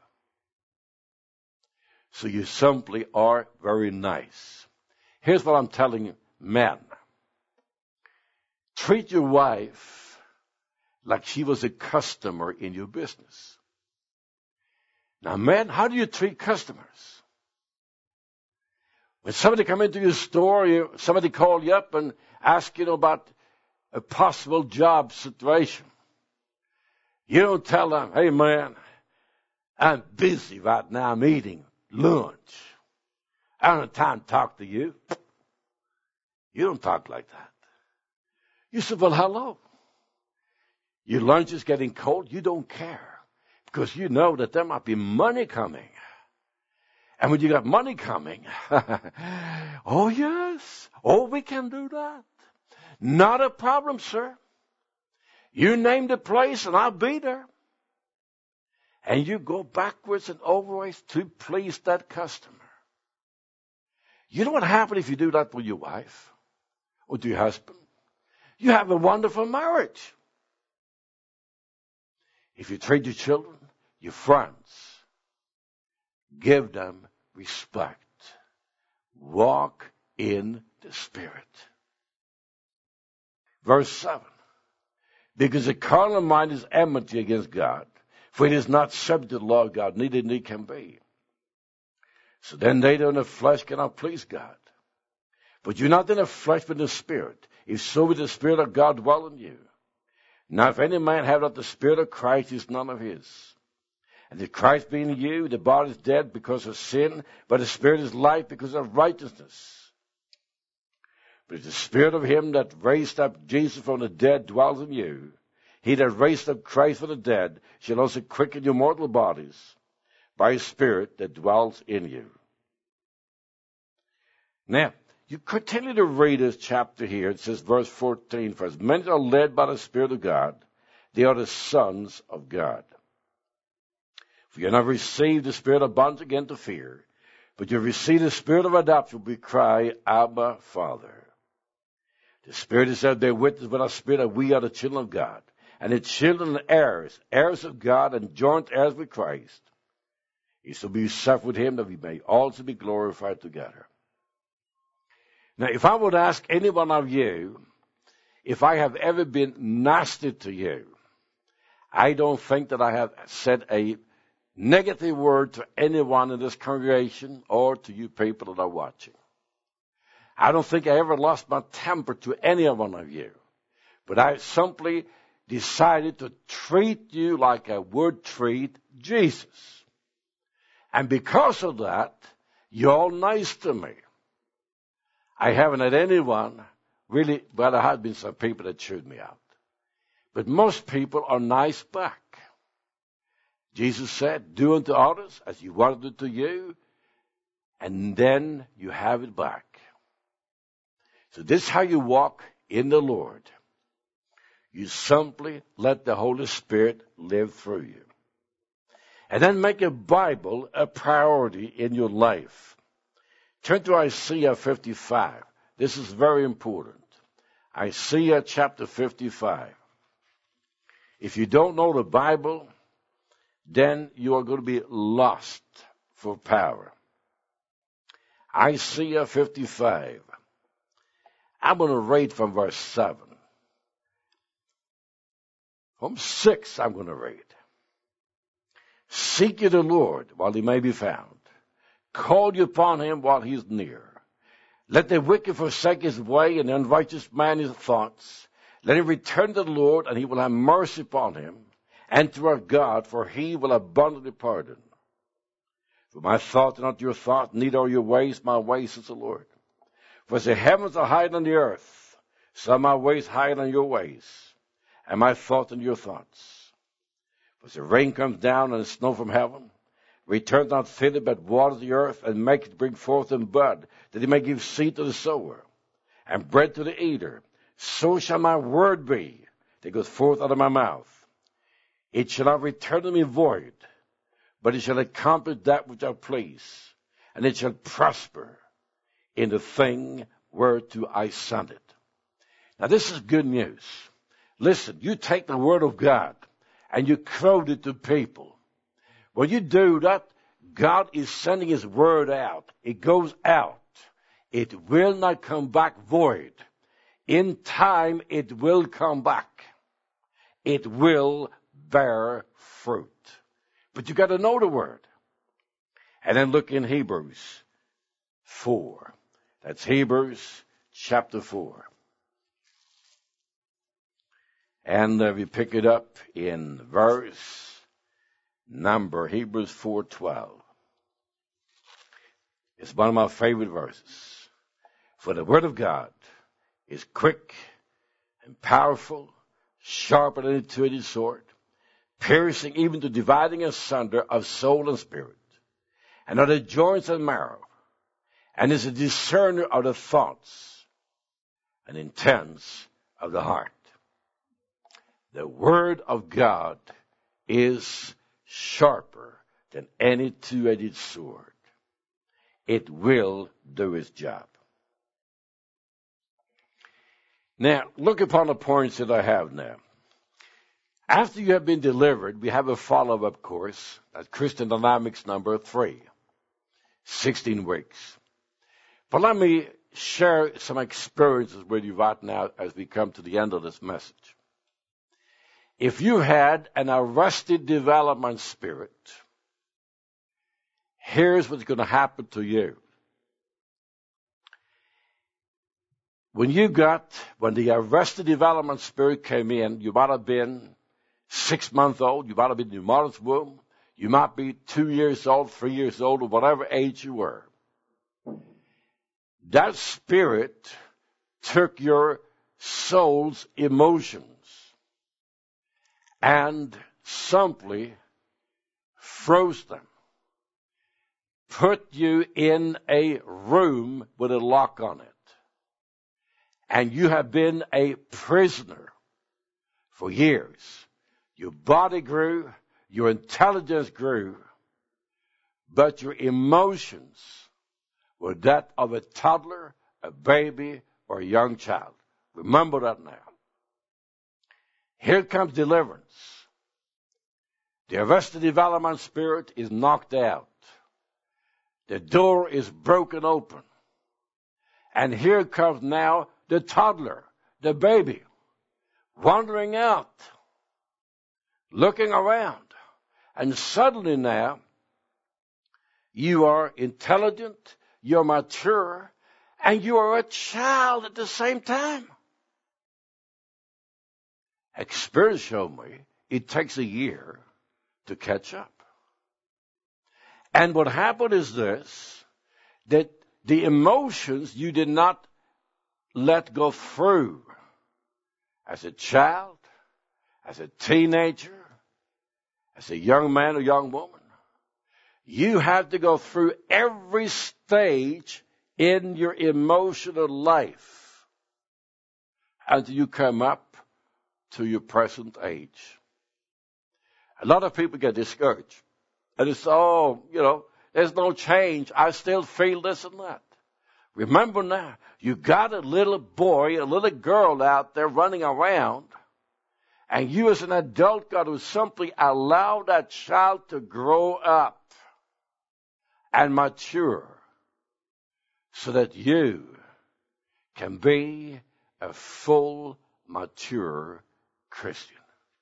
So you simply are very nice. Here's what I'm telling you, men. Treat your wife like she was a customer in your business. Now, men, how do you treat customers? When somebody come into your store, you, somebody call you up and ask you about a possible job situation. You don't tell them, hey, man, I'm busy right now. I'm eating lunch. I don't have time to talk to you. You don't talk like that. You say, well, hello. Your lunch is getting cold. You don't care because you know that there might be money coming. And when you got money coming, oh, yes. Oh, we can do that. Not a problem, sir. You name the place and I'll be there. And you go backwards and overwards to please that customer. You know what happens if you do that with your wife or to your husband? You have a wonderful marriage. If you treat your children, your friends, give them respect. Walk in the Spirit. Verse seven. Because the carnal mind is enmity against God, for it is not subject to the law of God, neither indeed can be. So then they that are in the flesh cannot please God. But you're not in the flesh, but in the Spirit. If so be the Spirit of God dwell in you. Now if any man have not the Spirit of Christ, he is none of his. And if Christ be in you, the body is dead because of sin, but the Spirit is life because of righteousness. But if the Spirit of him that raised up Jesus from the dead dwells in you, he that raised up Christ from the dead shall also quicken your mortal bodies by his Spirit that dwells in you. Now, you continue to read this chapter here. It says, verse fourteen, for as many are led by the Spirit of God, they are the sons of God. For you have not received the spirit of bondage again to fear, but you have received the Spirit of adoption, we cry, Abba, Father. The Spirit is there, bear witness with our spirit that we are the children of God, and the children and heirs, heirs of God, and joint heirs with Christ. He shall be suffered with him, that we may also be glorified together. Now, if I would ask any one of you, if I have ever been nasty to you, I don't think that I have said a negative word to anyone in this congregation or to you people that are watching. I don't think I ever lost my temper to any one of you. But I simply decided to treat you like I would treat Jesus. And because of that, you're all nice to me. I haven't had anyone really, well, there have been some people that chewed me out. But most people are nice back. Jesus said, do unto others as you want it to you, and then you have it back. So this is how you walk in the Lord. You simply let the Holy Spirit live through you. And then make a Bible a priority in your life. Turn to Isaiah fifty-five. This is very important. Isaiah chapter fifty-five. If you don't know the Bible, then you are going to be lost for power. Isaiah fifty-five. I'm going to read from verse seven. From six, I'm going to read. Seek ye the Lord while he may be found. Call you upon him while he is near. Let the wicked forsake his way, and the unrighteous man his thoughts. Let him return to the Lord, and he will have mercy upon him, and to our God, for he will abundantly pardon. For my thoughts are not your thoughts, neither are your ways my ways, says the Lord. For as the heavens are higher than the earth, So my ways higher than your ways, and my thoughts than your thoughts. For the rain comes down and the snow from heaven, return not thither, but water the earth, and make it bring forth in bud, that it may give seed to the sower, and bread to the eater. So shall my word be that goes forth out of my mouth. It shall not return to me void, but it shall accomplish that which I please, and it shall prosper in the thing whereto I sent it. Now this is good news. Listen, you take the word of God and you quote it to people. When you do that, God is sending his word out. It goes out. It will not come back void. In time, it will come back. It will bear fruit. But you got to know the word. And then look in Hebrews four. That's Hebrews chapter four. And uh, we pick it up in verse number, Hebrews four twelve. It's one of my favorite verses. For the word of God is quick and powerful, sharper than a two-edged sword, piercing even to dividing asunder of soul and spirit, and of the joints and marrow, and is a discerner of the thoughts and intents of the heart. The word of God is sharper than any two-edged sword. It will do its job. Now, look upon the points that I have now. After you have been delivered, we have a follow-up course at Christian Dynamics number three, sixteen weeks. But let me share some experiences with you right now as we come to the end of this message. If you had an arrested development spirit, here's what's going to happen to you. When you got, when the arrested development spirit came in, you might have been six months old, you might have been in your mother's womb, you might be two years old, three years old, or whatever age you were. That spirit took your soul's emotions and simply froze them. Put you in a room with a lock on it. And you have been a prisoner for years. Your body grew, your intelligence grew, but your emotions were that of a toddler, a baby, or a young child. Remember that now. Here comes deliverance. The arrested development spirit is knocked out. The door is broken open. And here comes now the toddler, the baby, wandering out, looking around. And suddenly now, you are intelligent, you're mature, and you are a child at the same time. Experience showed me it takes a year to catch up. And what happened is this, that the emotions you did not let go through as a child, as a teenager, as a young man or young woman, you have to go through every stage in your emotional life until you come up to your present age. A lot of people get discouraged. And it's, oh, you know, there's no change. I still feel this and that. Remember now, you got a little boy, a little girl out there running around, and you as an adult got to simply allow that child to grow up and mature so that you can be a full, mature Christian.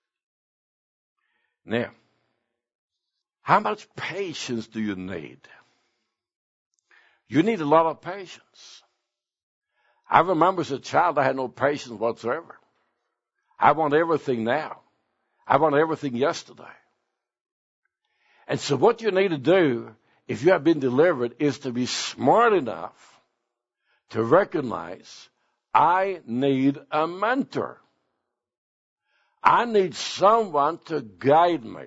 Now, how much patience do you need? You need a lot of patience. I remember as a child, I had no patience whatsoever. I want everything now. I want everything yesterday. And so what you need to do, if you have been delivered, is to be smart enough to recognize I need a mentor. I need someone to guide me.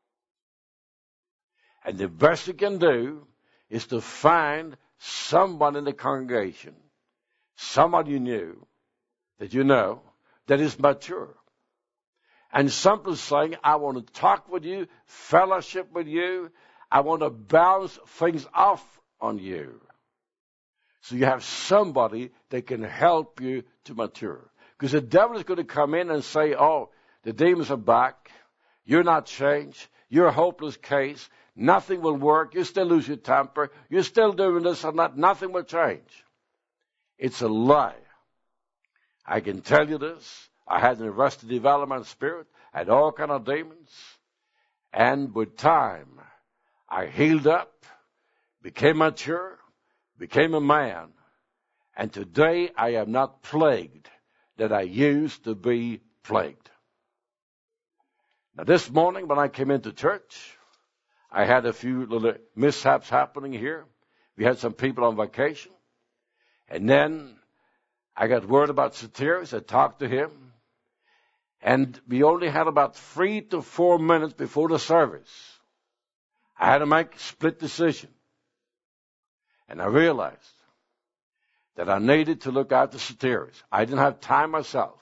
And the best you can do is to find someone in the congregation, someone you knew, that you know, that is mature. And simply saying, I want to talk with you, fellowship with you, I want to bounce things off on you. So you have somebody that can help you to mature. Because the devil is going to come in and say, oh, the demons are back, you're not changed, you're a hopeless case, nothing will work, you still lose your temper, you're still doing this and that, nothing will change. It's a lie. I can tell you this, I had an arrested development spirit, I had all kind of demons, and with time, I healed up, became mature, became a man, and today I am not plagued that I used to be plagued. Now this morning when I came into church, I had a few little mishaps happening here. We had some people on vacation, and then I got word about Soterios. I talked to him, and we only had about three to four minutes before the service. I had to make a split decision. And I realized that I needed to look after Soterios. I didn't have time myself.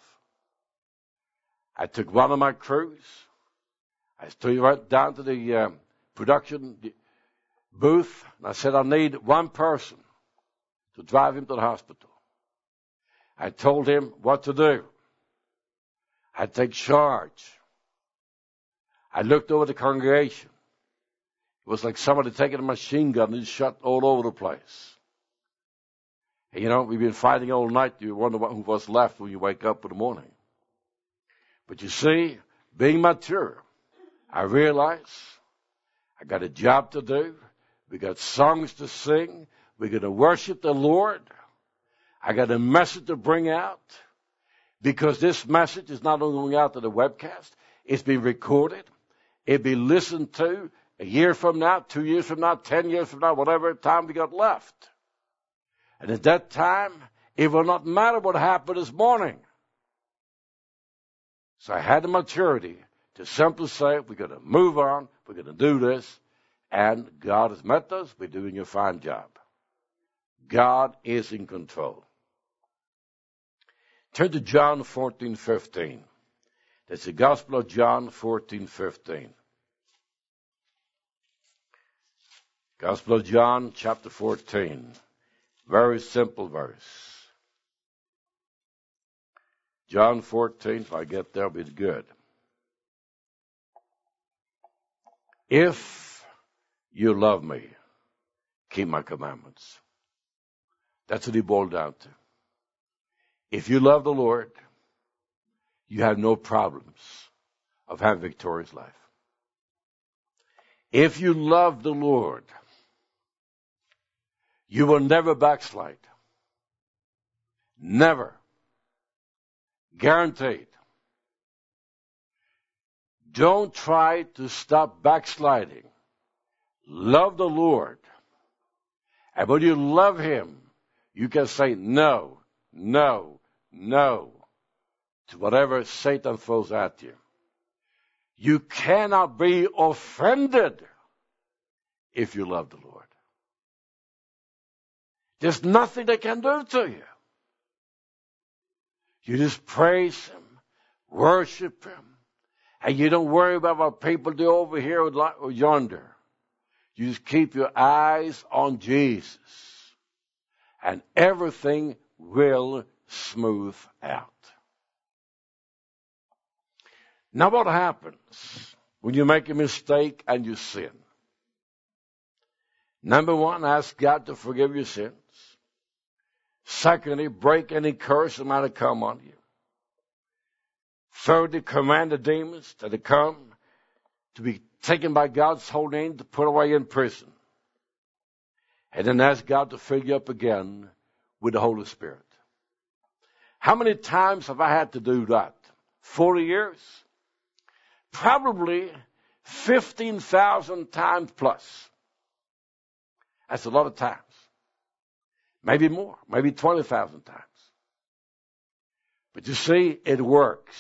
I took one of my crews. I stood right down to the uh, production booth, and I said, I need one person to drive him to the hospital. I told him what to do. I'd take charge. I looked over the congregation. It was like somebody taking a machine gun and shot all over the place. And, you know, we've been fighting all night. You wonder who was left when you wake up in the morning. But you see, being mature, I realized I got a job to do. We got songs to sing. We're going to worship the Lord. I got a message to bring out. Because this message is not only going out to the webcast, it's being recorded. It'll be listened to a year from now, two years from now, ten years from now, whatever time we got left. And at that time, it will not matter what happened this morning. So I had the maturity to simply say, we're going to move on, we're going to do this, and God has met us, we're doing a fine job. God is in control. Turn to John fourteen fifteen. That's the Gospel of John fourteen fifteen. Gospel of John, chapter fourteen. Very simple verse. John fourteen, if I get there, it'll be good. If you love me, keep my commandments. That's what he boiled down to. If you love the Lord, you have no problems of having a victorious life. If you love the Lord, you will never backslide. Never. Guaranteed. Don't try to stop backsliding. Love the Lord. And when you love Him, you can say no, no, no to whatever Satan throws at you. You cannot be offended if you love the Lord. There's nothing they can do to you. You just praise Him, worship Him, and you don't worry about what people do over here or yonder. You just keep your eyes on Jesus, and everything will smooth out. Now what happens when you make a mistake and you sin? Number one, ask God to forgive your sins. Secondly, break any curse that might have come on you. Thirdly, command the demons that have come to be taken by God's holy name to put away in prison. And then ask God to fill you up again with the Holy Spirit. How many times have I had to do that? Forty years? Probably fifteen thousand times plus. That's a lot of times. Maybe more, maybe twenty thousand times. But you see, it works.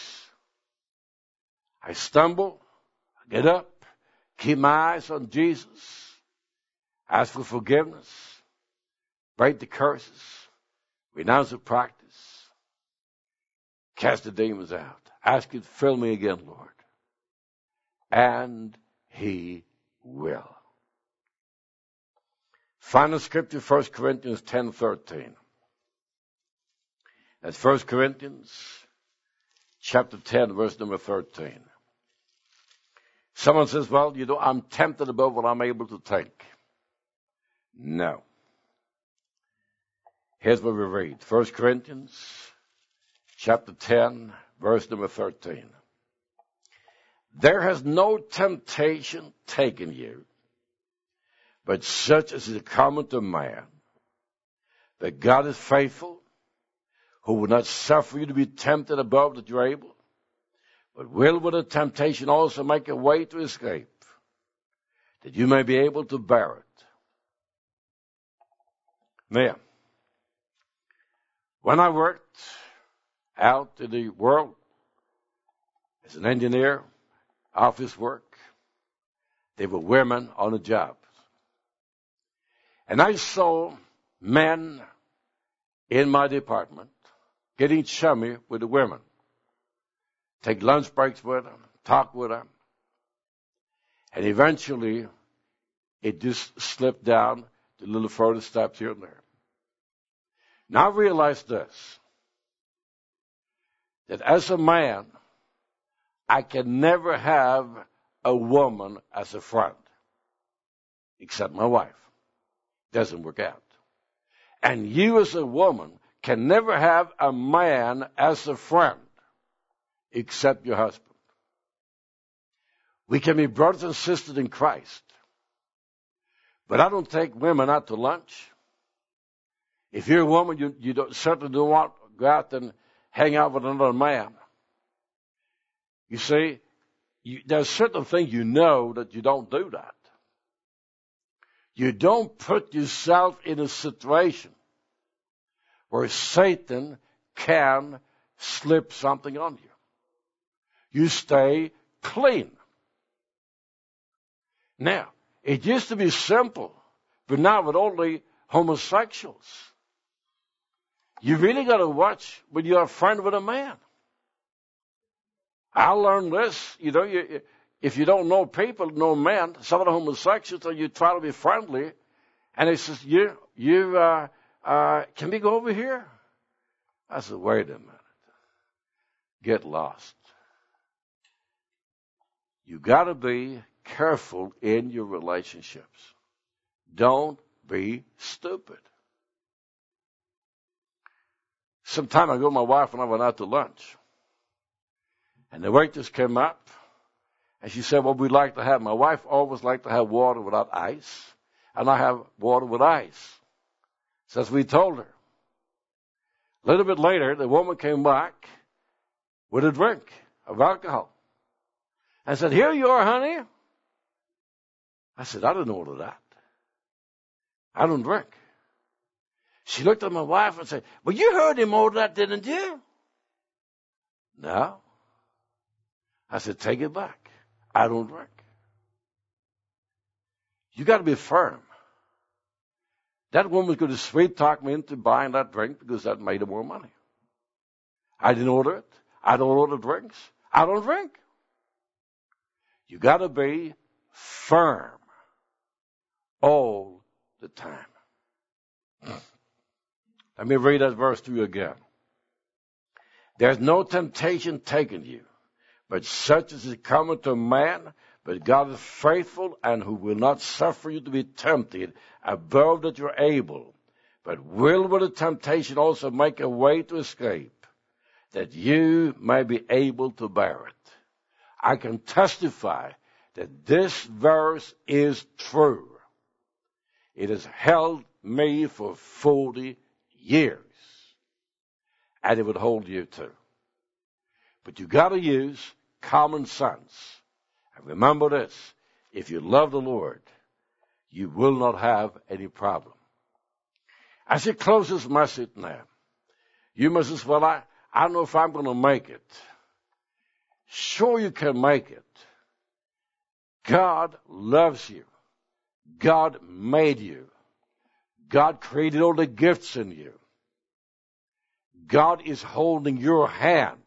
I stumble, I get up, keep my eyes on Jesus, ask for forgiveness, break the curses, renounce the practice, cast the demons out. Ask you to fill me again, Lord. And He will. Final scripture, First Corinthians ten thirteen. That's First Corinthians chapter ten, verse number thirteen. Someone says, well, you know, I'm tempted above what I'm able to take. No. Here's what we read. First Corinthians chapter ten, verse number thirteen. There has no temptation taken you, but such as is common to man. But God is faithful, who will not suffer you to be tempted above that you're able, but will with the temptation also make a way to escape, that you may be able to bear it. Now, when I worked out in the world as an engineer, office work, there were women on the job. And I saw men in my department getting chummy with the women. Take lunch breaks with them, talk with them. And eventually, it just slipped down to little further steps here and there. Now I realize this, that as a man, I can never have a woman as a friend, except my wife. Doesn't work out. And you as a woman can never have a man as a friend, except your husband. We can be brothers and sisters in Christ, but I don't take women out to lunch. If you're a woman, you, you don't, certainly don't want to go out and hang out with another man. You see, you, there's certain things you know that you don't do that. You don't put yourself in a situation where Satan can slip something on you. You stay clean. Now, it used to be simple, but now with only homosexuals. You really got to watch when you're a friend with a man. I learned this, you know, you, if you don't know people, know men, some of the homosexuals, so you try to be friendly, and he says, you, you, uh, uh, can we go over here? I said, wait a minute. Get lost. You got to be careful in your relationships. Don't be stupid. Some time ago, my wife and I went out to lunch. And the waitress came up, and she said, what we'd like to have. My wife always liked to have water without ice, and I have water with ice. So as we told her. A little bit later, the woman came back with a drink of alcohol. I said, here you are, honey. I said, I didn't order that. I don't drink. She looked at my wife and said, well, you heard him order that, didn't you? No. I said, take it back. I don't drink. You got to be firm. That woman was going to sweet talk me into buying that drink because that made her more money. I didn't order it. I don't order drinks. I don't drink. You got to be firm all the time. Let me read that verse to you again. There's no temptation taken you, but such as is common to man, but God is faithful and who will not suffer you to be tempted above that you're able, but will with the temptation also make a way to escape, that you may be able to bear it. I can testify that this verse is true. It has held me for forty years, and it would hold you too. But you got to use common sense. And remember this, if you love the Lord, you will not have any problem. As you close this message now, you must say, well, I, I don't know if I'm going to make it. Sure, you can make it. God loves you. God made you. God created all the gifts in you. God is holding your hand.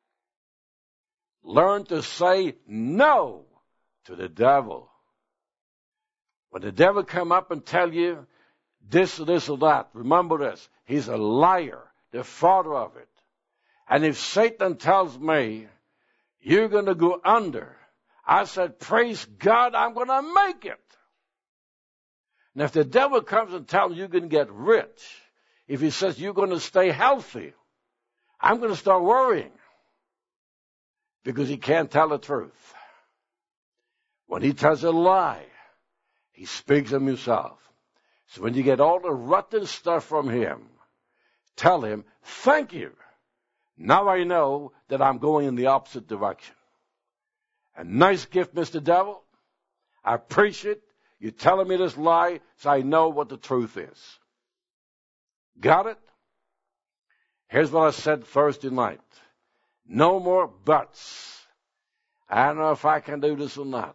Learn to say no to the devil. When the devil come up and tell you this or this or that, remember this. He's a liar, the father of it. And if Satan tells me, you're going to go under, I said, praise God, I'm going to make it. And if the devil comes and tells you you're going to get rich, if he says you're going to stay healthy, I'm going to start worrying because he can't tell the truth. When he tells a lie, he speaks of himself. So when you get all the rotten stuff from him, tell him, thank you. Now I know that I'm going in the opposite direction. A nice gift, Mister Devil. I appreciate you telling me this lie so I know what the truth is. Got it? Here's what I said Thursday night. No more buts. I don't know if I can do this or not.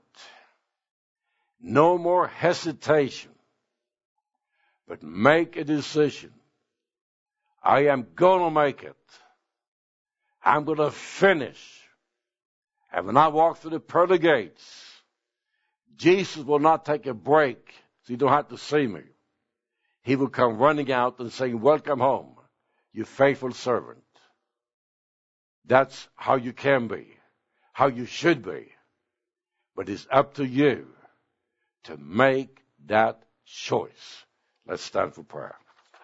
No more hesitation. But make a decision. I am going to make it. I'm going to finish. And when I walk through the pearly gates, Jesus will not take a break so you don't have to see me. He will come running out and saying, welcome home, you faithful servant. That's how you can be, how you should be. But it's up to you to make that choice. Let's stand for prayer.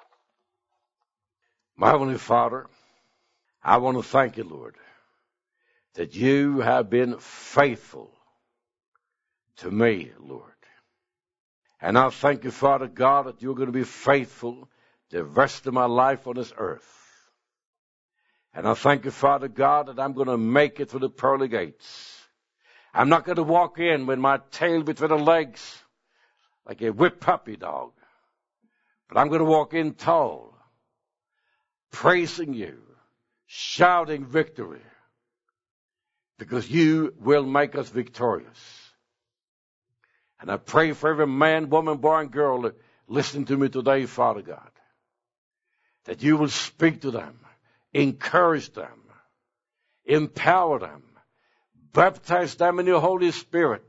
My Heavenly Father, I want to thank you, Lord, that you have been faithful to me, Lord. And I thank you, Father God, that you're going to be faithful the rest of my life on this earth. And I thank you, Father God, that I'm going to make it through the pearly gates. I'm not going to walk in with my tail between the legs like a whipped puppy dog. But I'm going to walk in tall, praising you, shouting victory, because you will make us victorious. And I pray for every man, woman, boy, and girl listening to me today, Father God, that you will speak to them, encourage them, empower them, baptize them in your Holy Spirit,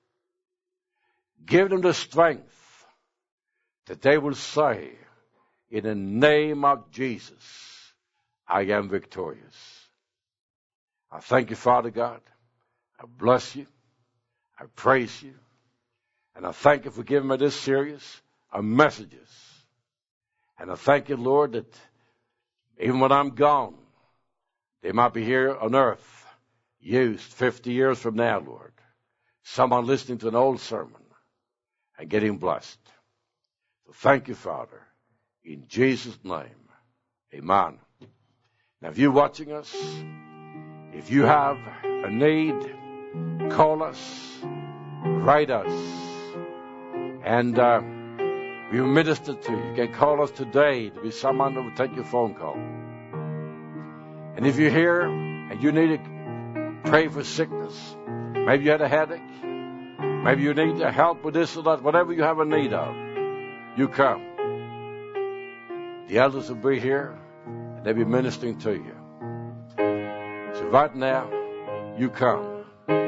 give them the strength that they will say, in the name of Jesus, I am victorious. I thank you, Father God. I bless you. I praise you. And I thank you for giving me this series of messages. And I thank you, Lord, that even when I'm gone, they might be here on earth, used fifty years from now, Lord. Someone listening to an old sermon and getting blessed. So thank you, Father. In Jesus' name, amen. Now, if you're watching us, if you have a need, call us, write us, and uh, we will minister to you. You can call us today to be someone who will take your phone call. And if you're here and you need to pray for sickness, maybe you had a headache, maybe you need help with this or that, whatever you have a need of, you come. The elders will be here, and they'll be ministering to you. So right now, you come.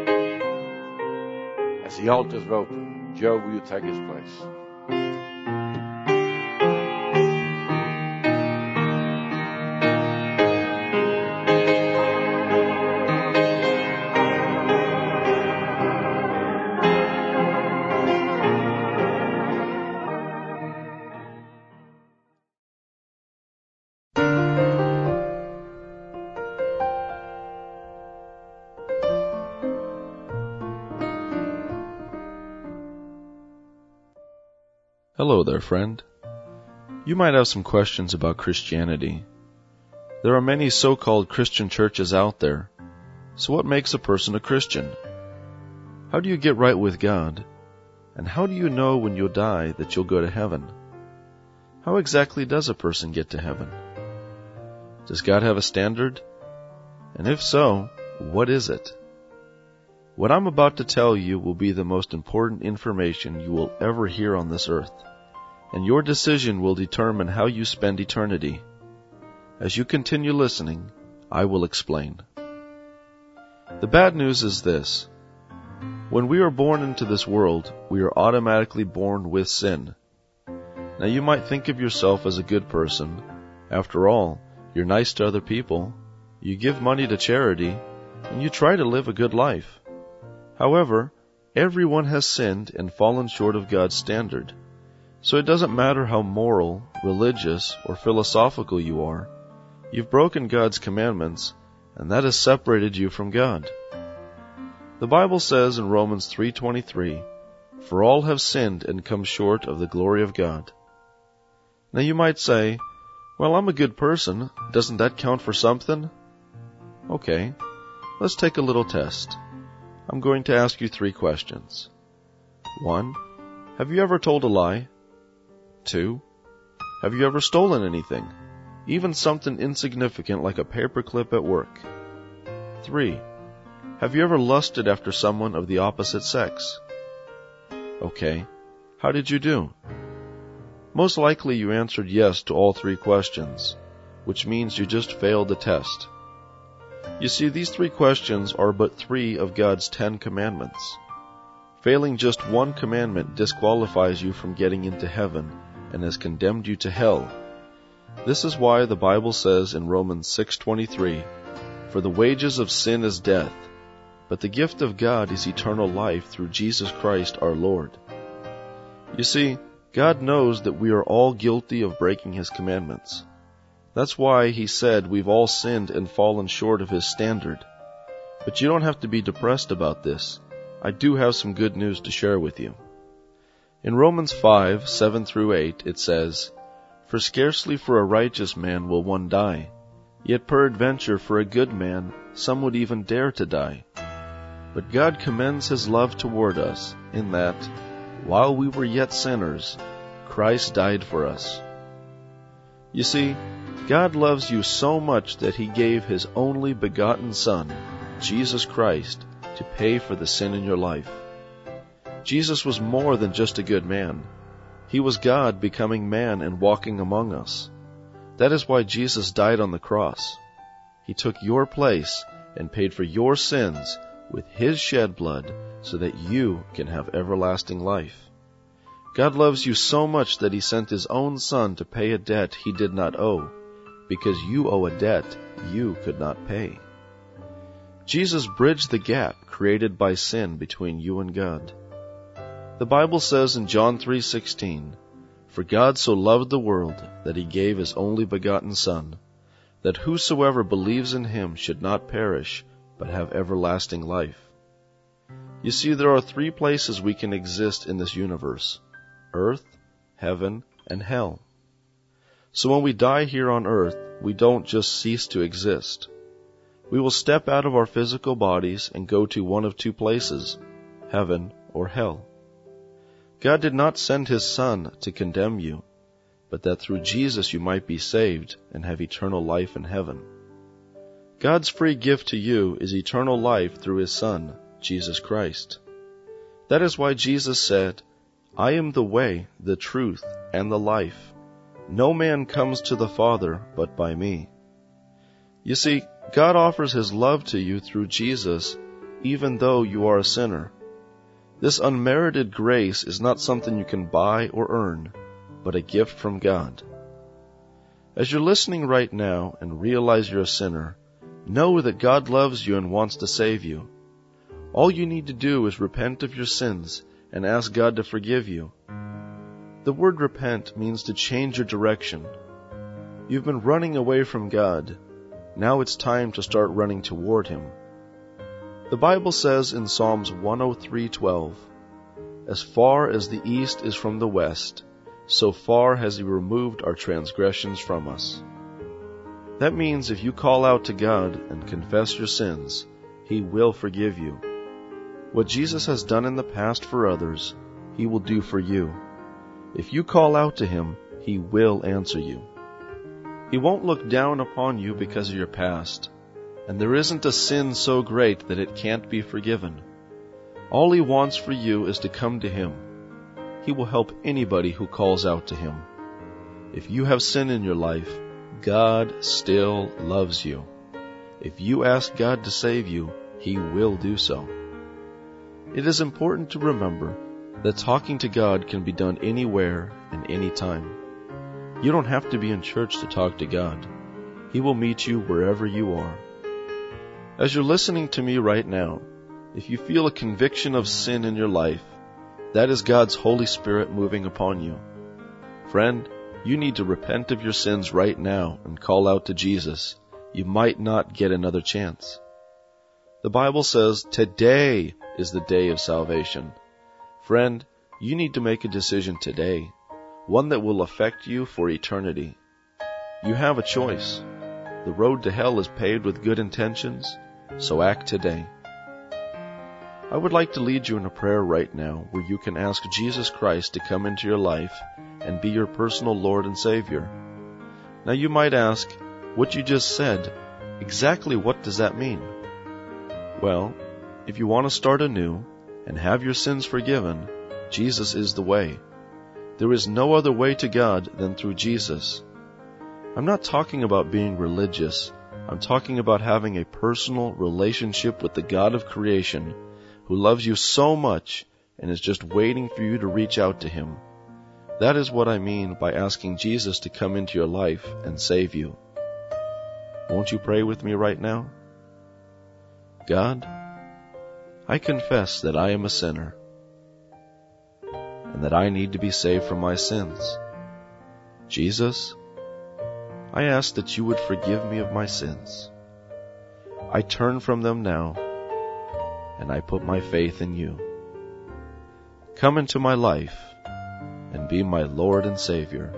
As the altars are open, Joe, will you take his place? Hello there, friend. You might have some questions about Christianity. There are many so-called Christian churches out there. So what makes a person a Christian? How do you get right with God? And how do you know when you'll die that you'll go to heaven? How exactly does a person get to heaven? Does God have a standard? And if so, what is it? What I'm about to tell you will be the most important information you will ever hear on this earth, and your decision will determine how you spend eternity. As you continue listening, I will explain. The bad news is this. When we are born into this world, we are automatically born with sin. Now you might think of yourself as a good person. After all, you're nice to other people, you give money to charity, and you try to live a good life. However, everyone has sinned and fallen short of God's standard. So it doesn't matter how moral, religious, or philosophical you are, you've broken God's commandments, and that has separated you from God. The Bible says in Romans three twenty-three, "For all have sinned and come short of the glory of God." Now you might say, "Well, I'm a good person. Doesn't that count for something?" Okay, let's take a little test. I'm going to ask you three questions. One, have you ever told a lie? Two, have you ever stolen anything, even something insignificant like a paperclip at work? Three, have you ever lusted after someone of the opposite sex? Okay, how did you do? Most likely you answered yes to all three questions, which means you just failed the test. You see, these three questions are but three of God's Ten Commandments. Failing just one commandment disqualifies you from getting into heaven and has condemned you to hell. This is why the Bible says in Romans six twenty-three, "For the wages of sin is death, but the gift of God is eternal life through Jesus Christ our Lord." You see, God knows that we are all guilty of breaking His commandments. That's why He said we've all sinned and fallen short of His standard. But you don't have to be depressed about this. I do have some good news to share with you. In Romans five, seven through eight, it says, "For scarcely for a righteous man will one die, yet peradventure for a good man some would even dare to die. But God commends His love toward us, in that, while we were yet sinners, Christ died for us." You see, God loves you so much that He gave His only begotten Son, Jesus Christ, to pay for the sin in your life. Jesus was more than just a good man. He was God becoming man and walking among us. That is why Jesus died on the cross. He took your place and paid for your sins with His shed blood so that you can have everlasting life. God loves you so much that He sent His own Son to pay a debt He did not owe, because you owe a debt you could not pay. Jesus bridged the gap created by sin between you and God. The Bible says in John three sixteen, "For God so loved the world that He gave His only begotten Son, that whosoever believes in Him should not perish, but have everlasting life." You see, there are three places we can exist in this universe: earth, heaven, and hell. So when we die here on earth, we don't just cease to exist. We will step out of our physical bodies and go to one of two places, heaven or hell. God did not send His Son to condemn you, but that through Jesus you might be saved and have eternal life in heaven. God's free gift to you is eternal life through His Son, Jesus Christ. That is why Jesus said, "I am the way, the truth, and the life. No man comes to the Father but by me." You see, God offers His love to you through Jesus, even though you are a sinner. This unmerited grace is not something you can buy or earn, but a gift from God. As you're listening right now and realize you're a sinner, know that God loves you and wants to save you. All you need to do is repent of your sins and ask God to forgive you. The word repent means to change your direction. You've been running away from God. Now it's time to start running toward Him. The Bible says in Psalms one oh three twelve, "As far as the east is from the west, so far has He removed our transgressions from us." That means if you call out to God and confess your sins, He will forgive you. What Jesus has done in the past for others, He will do for you. If you call out to Him, He will answer you. He won't look down upon you because of your past, and there isn't a sin so great that it can't be forgiven. All He wants for you is to come to Him. He will help anybody who calls out to Him. If you have sin in your life, God still loves you. If you ask God to save you, He will do so. It is important to remember that talking to God can be done anywhere and anytime. You don't have to be in church to talk to God. He will meet you wherever you are. As you're listening to me right now, if you feel a conviction of sin in your life, that is God's Holy Spirit moving upon you. Friend, you need to repent of your sins right now and call out to Jesus. You might not get another chance. The Bible says today is the day of salvation. Friend, you need to make a decision today, one that will affect you for eternity. You have a choice. The road to hell is paved with good intentions, so act today. I would like to lead you in a prayer right now where you can ask Jesus Christ to come into your life and be your personal Lord and Savior. Now you might ask, what you just said, exactly what does that mean? Well, if you want to start anew and have your sins forgiven, Jesus is the way. There is no other way to God than through Jesus. I'm not talking about being religious. I'm talking about having a personal relationship with the God of creation who loves you so much and is just waiting for you to reach out to Him. That is what I mean by asking Jesus to come into your life and save you. Won't you pray with me right now? God, I confess that I am a sinner and that I need to be saved from my sins. Jesus, I ask that you would forgive me of my sins. I turn from them now, and I put my faith in you. Come into my life and be my Lord and Savior.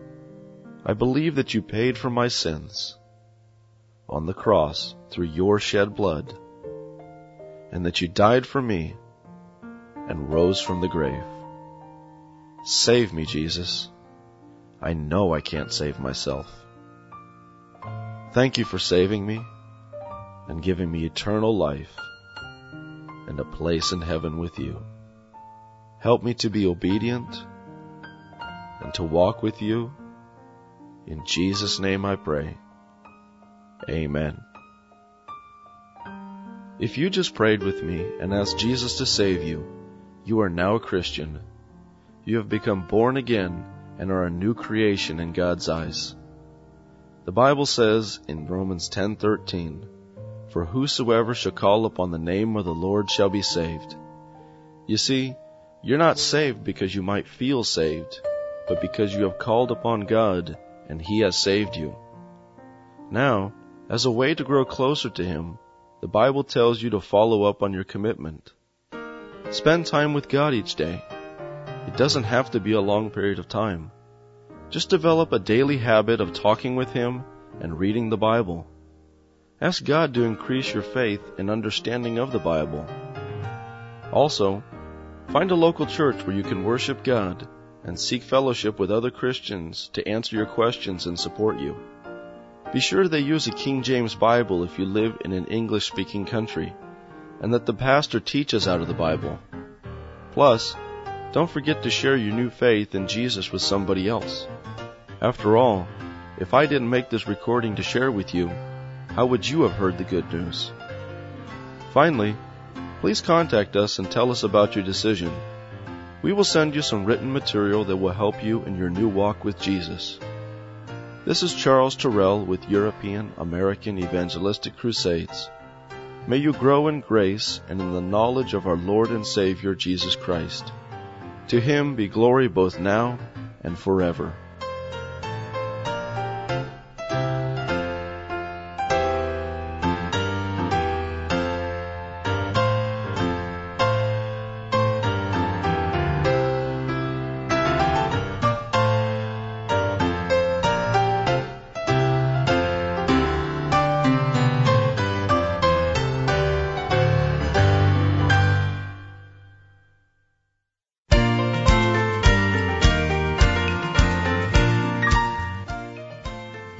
I believe that you paid for my sins on the cross through your shed blood, and that you died for me and rose from the grave. Save me, Jesus. I know I can't save myself. Thank you for saving me and giving me eternal life and a place in heaven with you. Help me to be obedient and to walk with you. In Jesus' name I pray. Amen. If you just prayed with me and asked Jesus to save you, you are now a Christian. You have become born again and are a new creation in God's eyes. The Bible says in Romans ten thirteen, "For whosoever shall call upon the name of the Lord shall be saved." You see, you're not saved because you might feel saved, but because you have called upon God and He has saved you. Now, as a way to grow closer to Him, the Bible tells you to follow up on your commitment. Spend time with God each day. It doesn't have to be a long period of time. Just develop a daily habit of talking with Him and reading the Bible. Ask God to increase your faith and understanding of the Bible. Also, find a local church where you can worship God and seek fellowship with other Christians to answer your questions and support you. Be sure they use a King James Bible if you live in an English-speaking country, and that the pastor teaches out of the Bible. Plus, don't forget to share your new faith in Jesus with somebody else. After all, if I didn't make this recording to share with you, how would you have heard the good news? Finally, please contact us and tell us about your decision. We will send you some written material that will help you in your new walk with Jesus. This is Charles Terrell with European American Evangelistic Crusades. May you grow in grace and in the knowledge of our Lord and Savior Jesus Christ. To Him be glory both now and forever.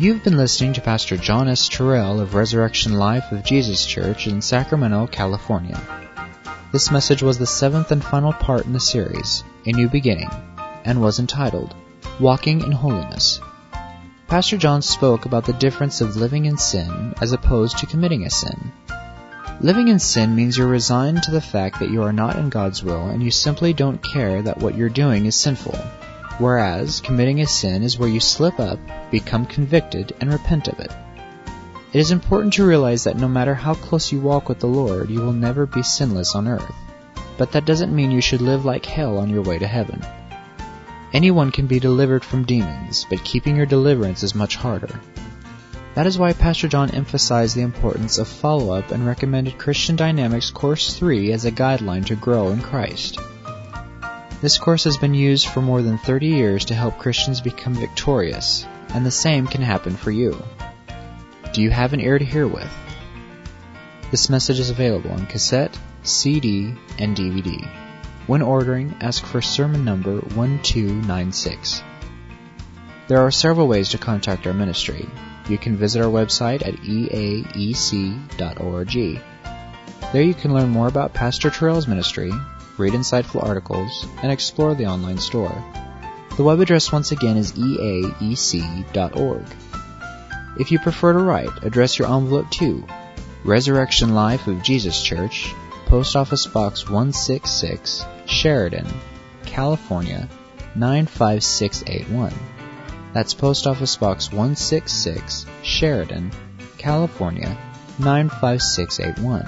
You've been listening to Pastor John S. Terrell of Resurrection Life of Jesus Church in Sacramento, California. This message was the seventh and final part in the series, A New Beginning, and was entitled, Walking in Holiness. Pastor John spoke about the difference of living in sin as opposed to committing a sin. Living in sin means you're resigned to the fact that you are not in God's will and you simply don't care that what you're doing is sinful. Whereas committing a sin is where you slip up, become convicted, and repent of it. It is important to realize that no matter how close you walk with the Lord, you will never be sinless on earth. But that doesn't mean you should live like hell on your way to heaven. Anyone can be delivered from demons, but keeping your deliverance is much harder. That is why Pastor John emphasized the importance of follow-up and recommended Christian Dynamics Course three as a guideline to grow in Christ. This course has been used for more than thirty years to help Christians become victorious, and the same can happen for you. Do you have an ear to hear with? This message is available on cassette, C D, and D V D. When ordering, ask for sermon number one two nine six. There are several ways to contact our ministry. You can visit our website at e a e c dot org. There you can learn more about Pastor Terrell's ministry, read insightful articles, and explore the online store. The web address once again is e a e c dot org. If you prefer to write, address your envelope to Resurrection Life of Jesus Church, Post Office Box one sixty-six, Sheridan, California, nine five six eight one. That's Post Office Box one sixty-six, Sheridan, California, nine five six eight one.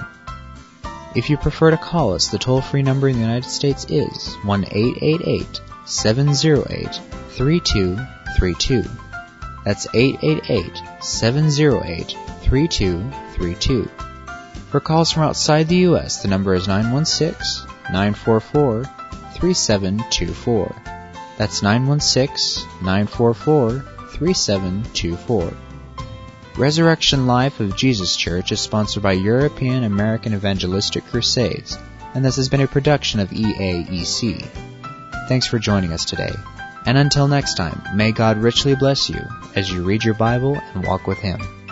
If you prefer to call us, the toll-free number in the United States is one eight eight eight, seven zero eight, three two three two. That's eight eight eight, seven zero eight, three two three two. For calls from outside the U S, the number is nine one six, nine four four, three seven two four. That's nine one six, nine four four, three seven two four. Resurrection Life of Jesus Church is sponsored by European American Evangelistic Crusades, and this has been a production of E A E C. Thanks for joining us today, and until next time, may God richly bless you as you read your Bible and walk with Him.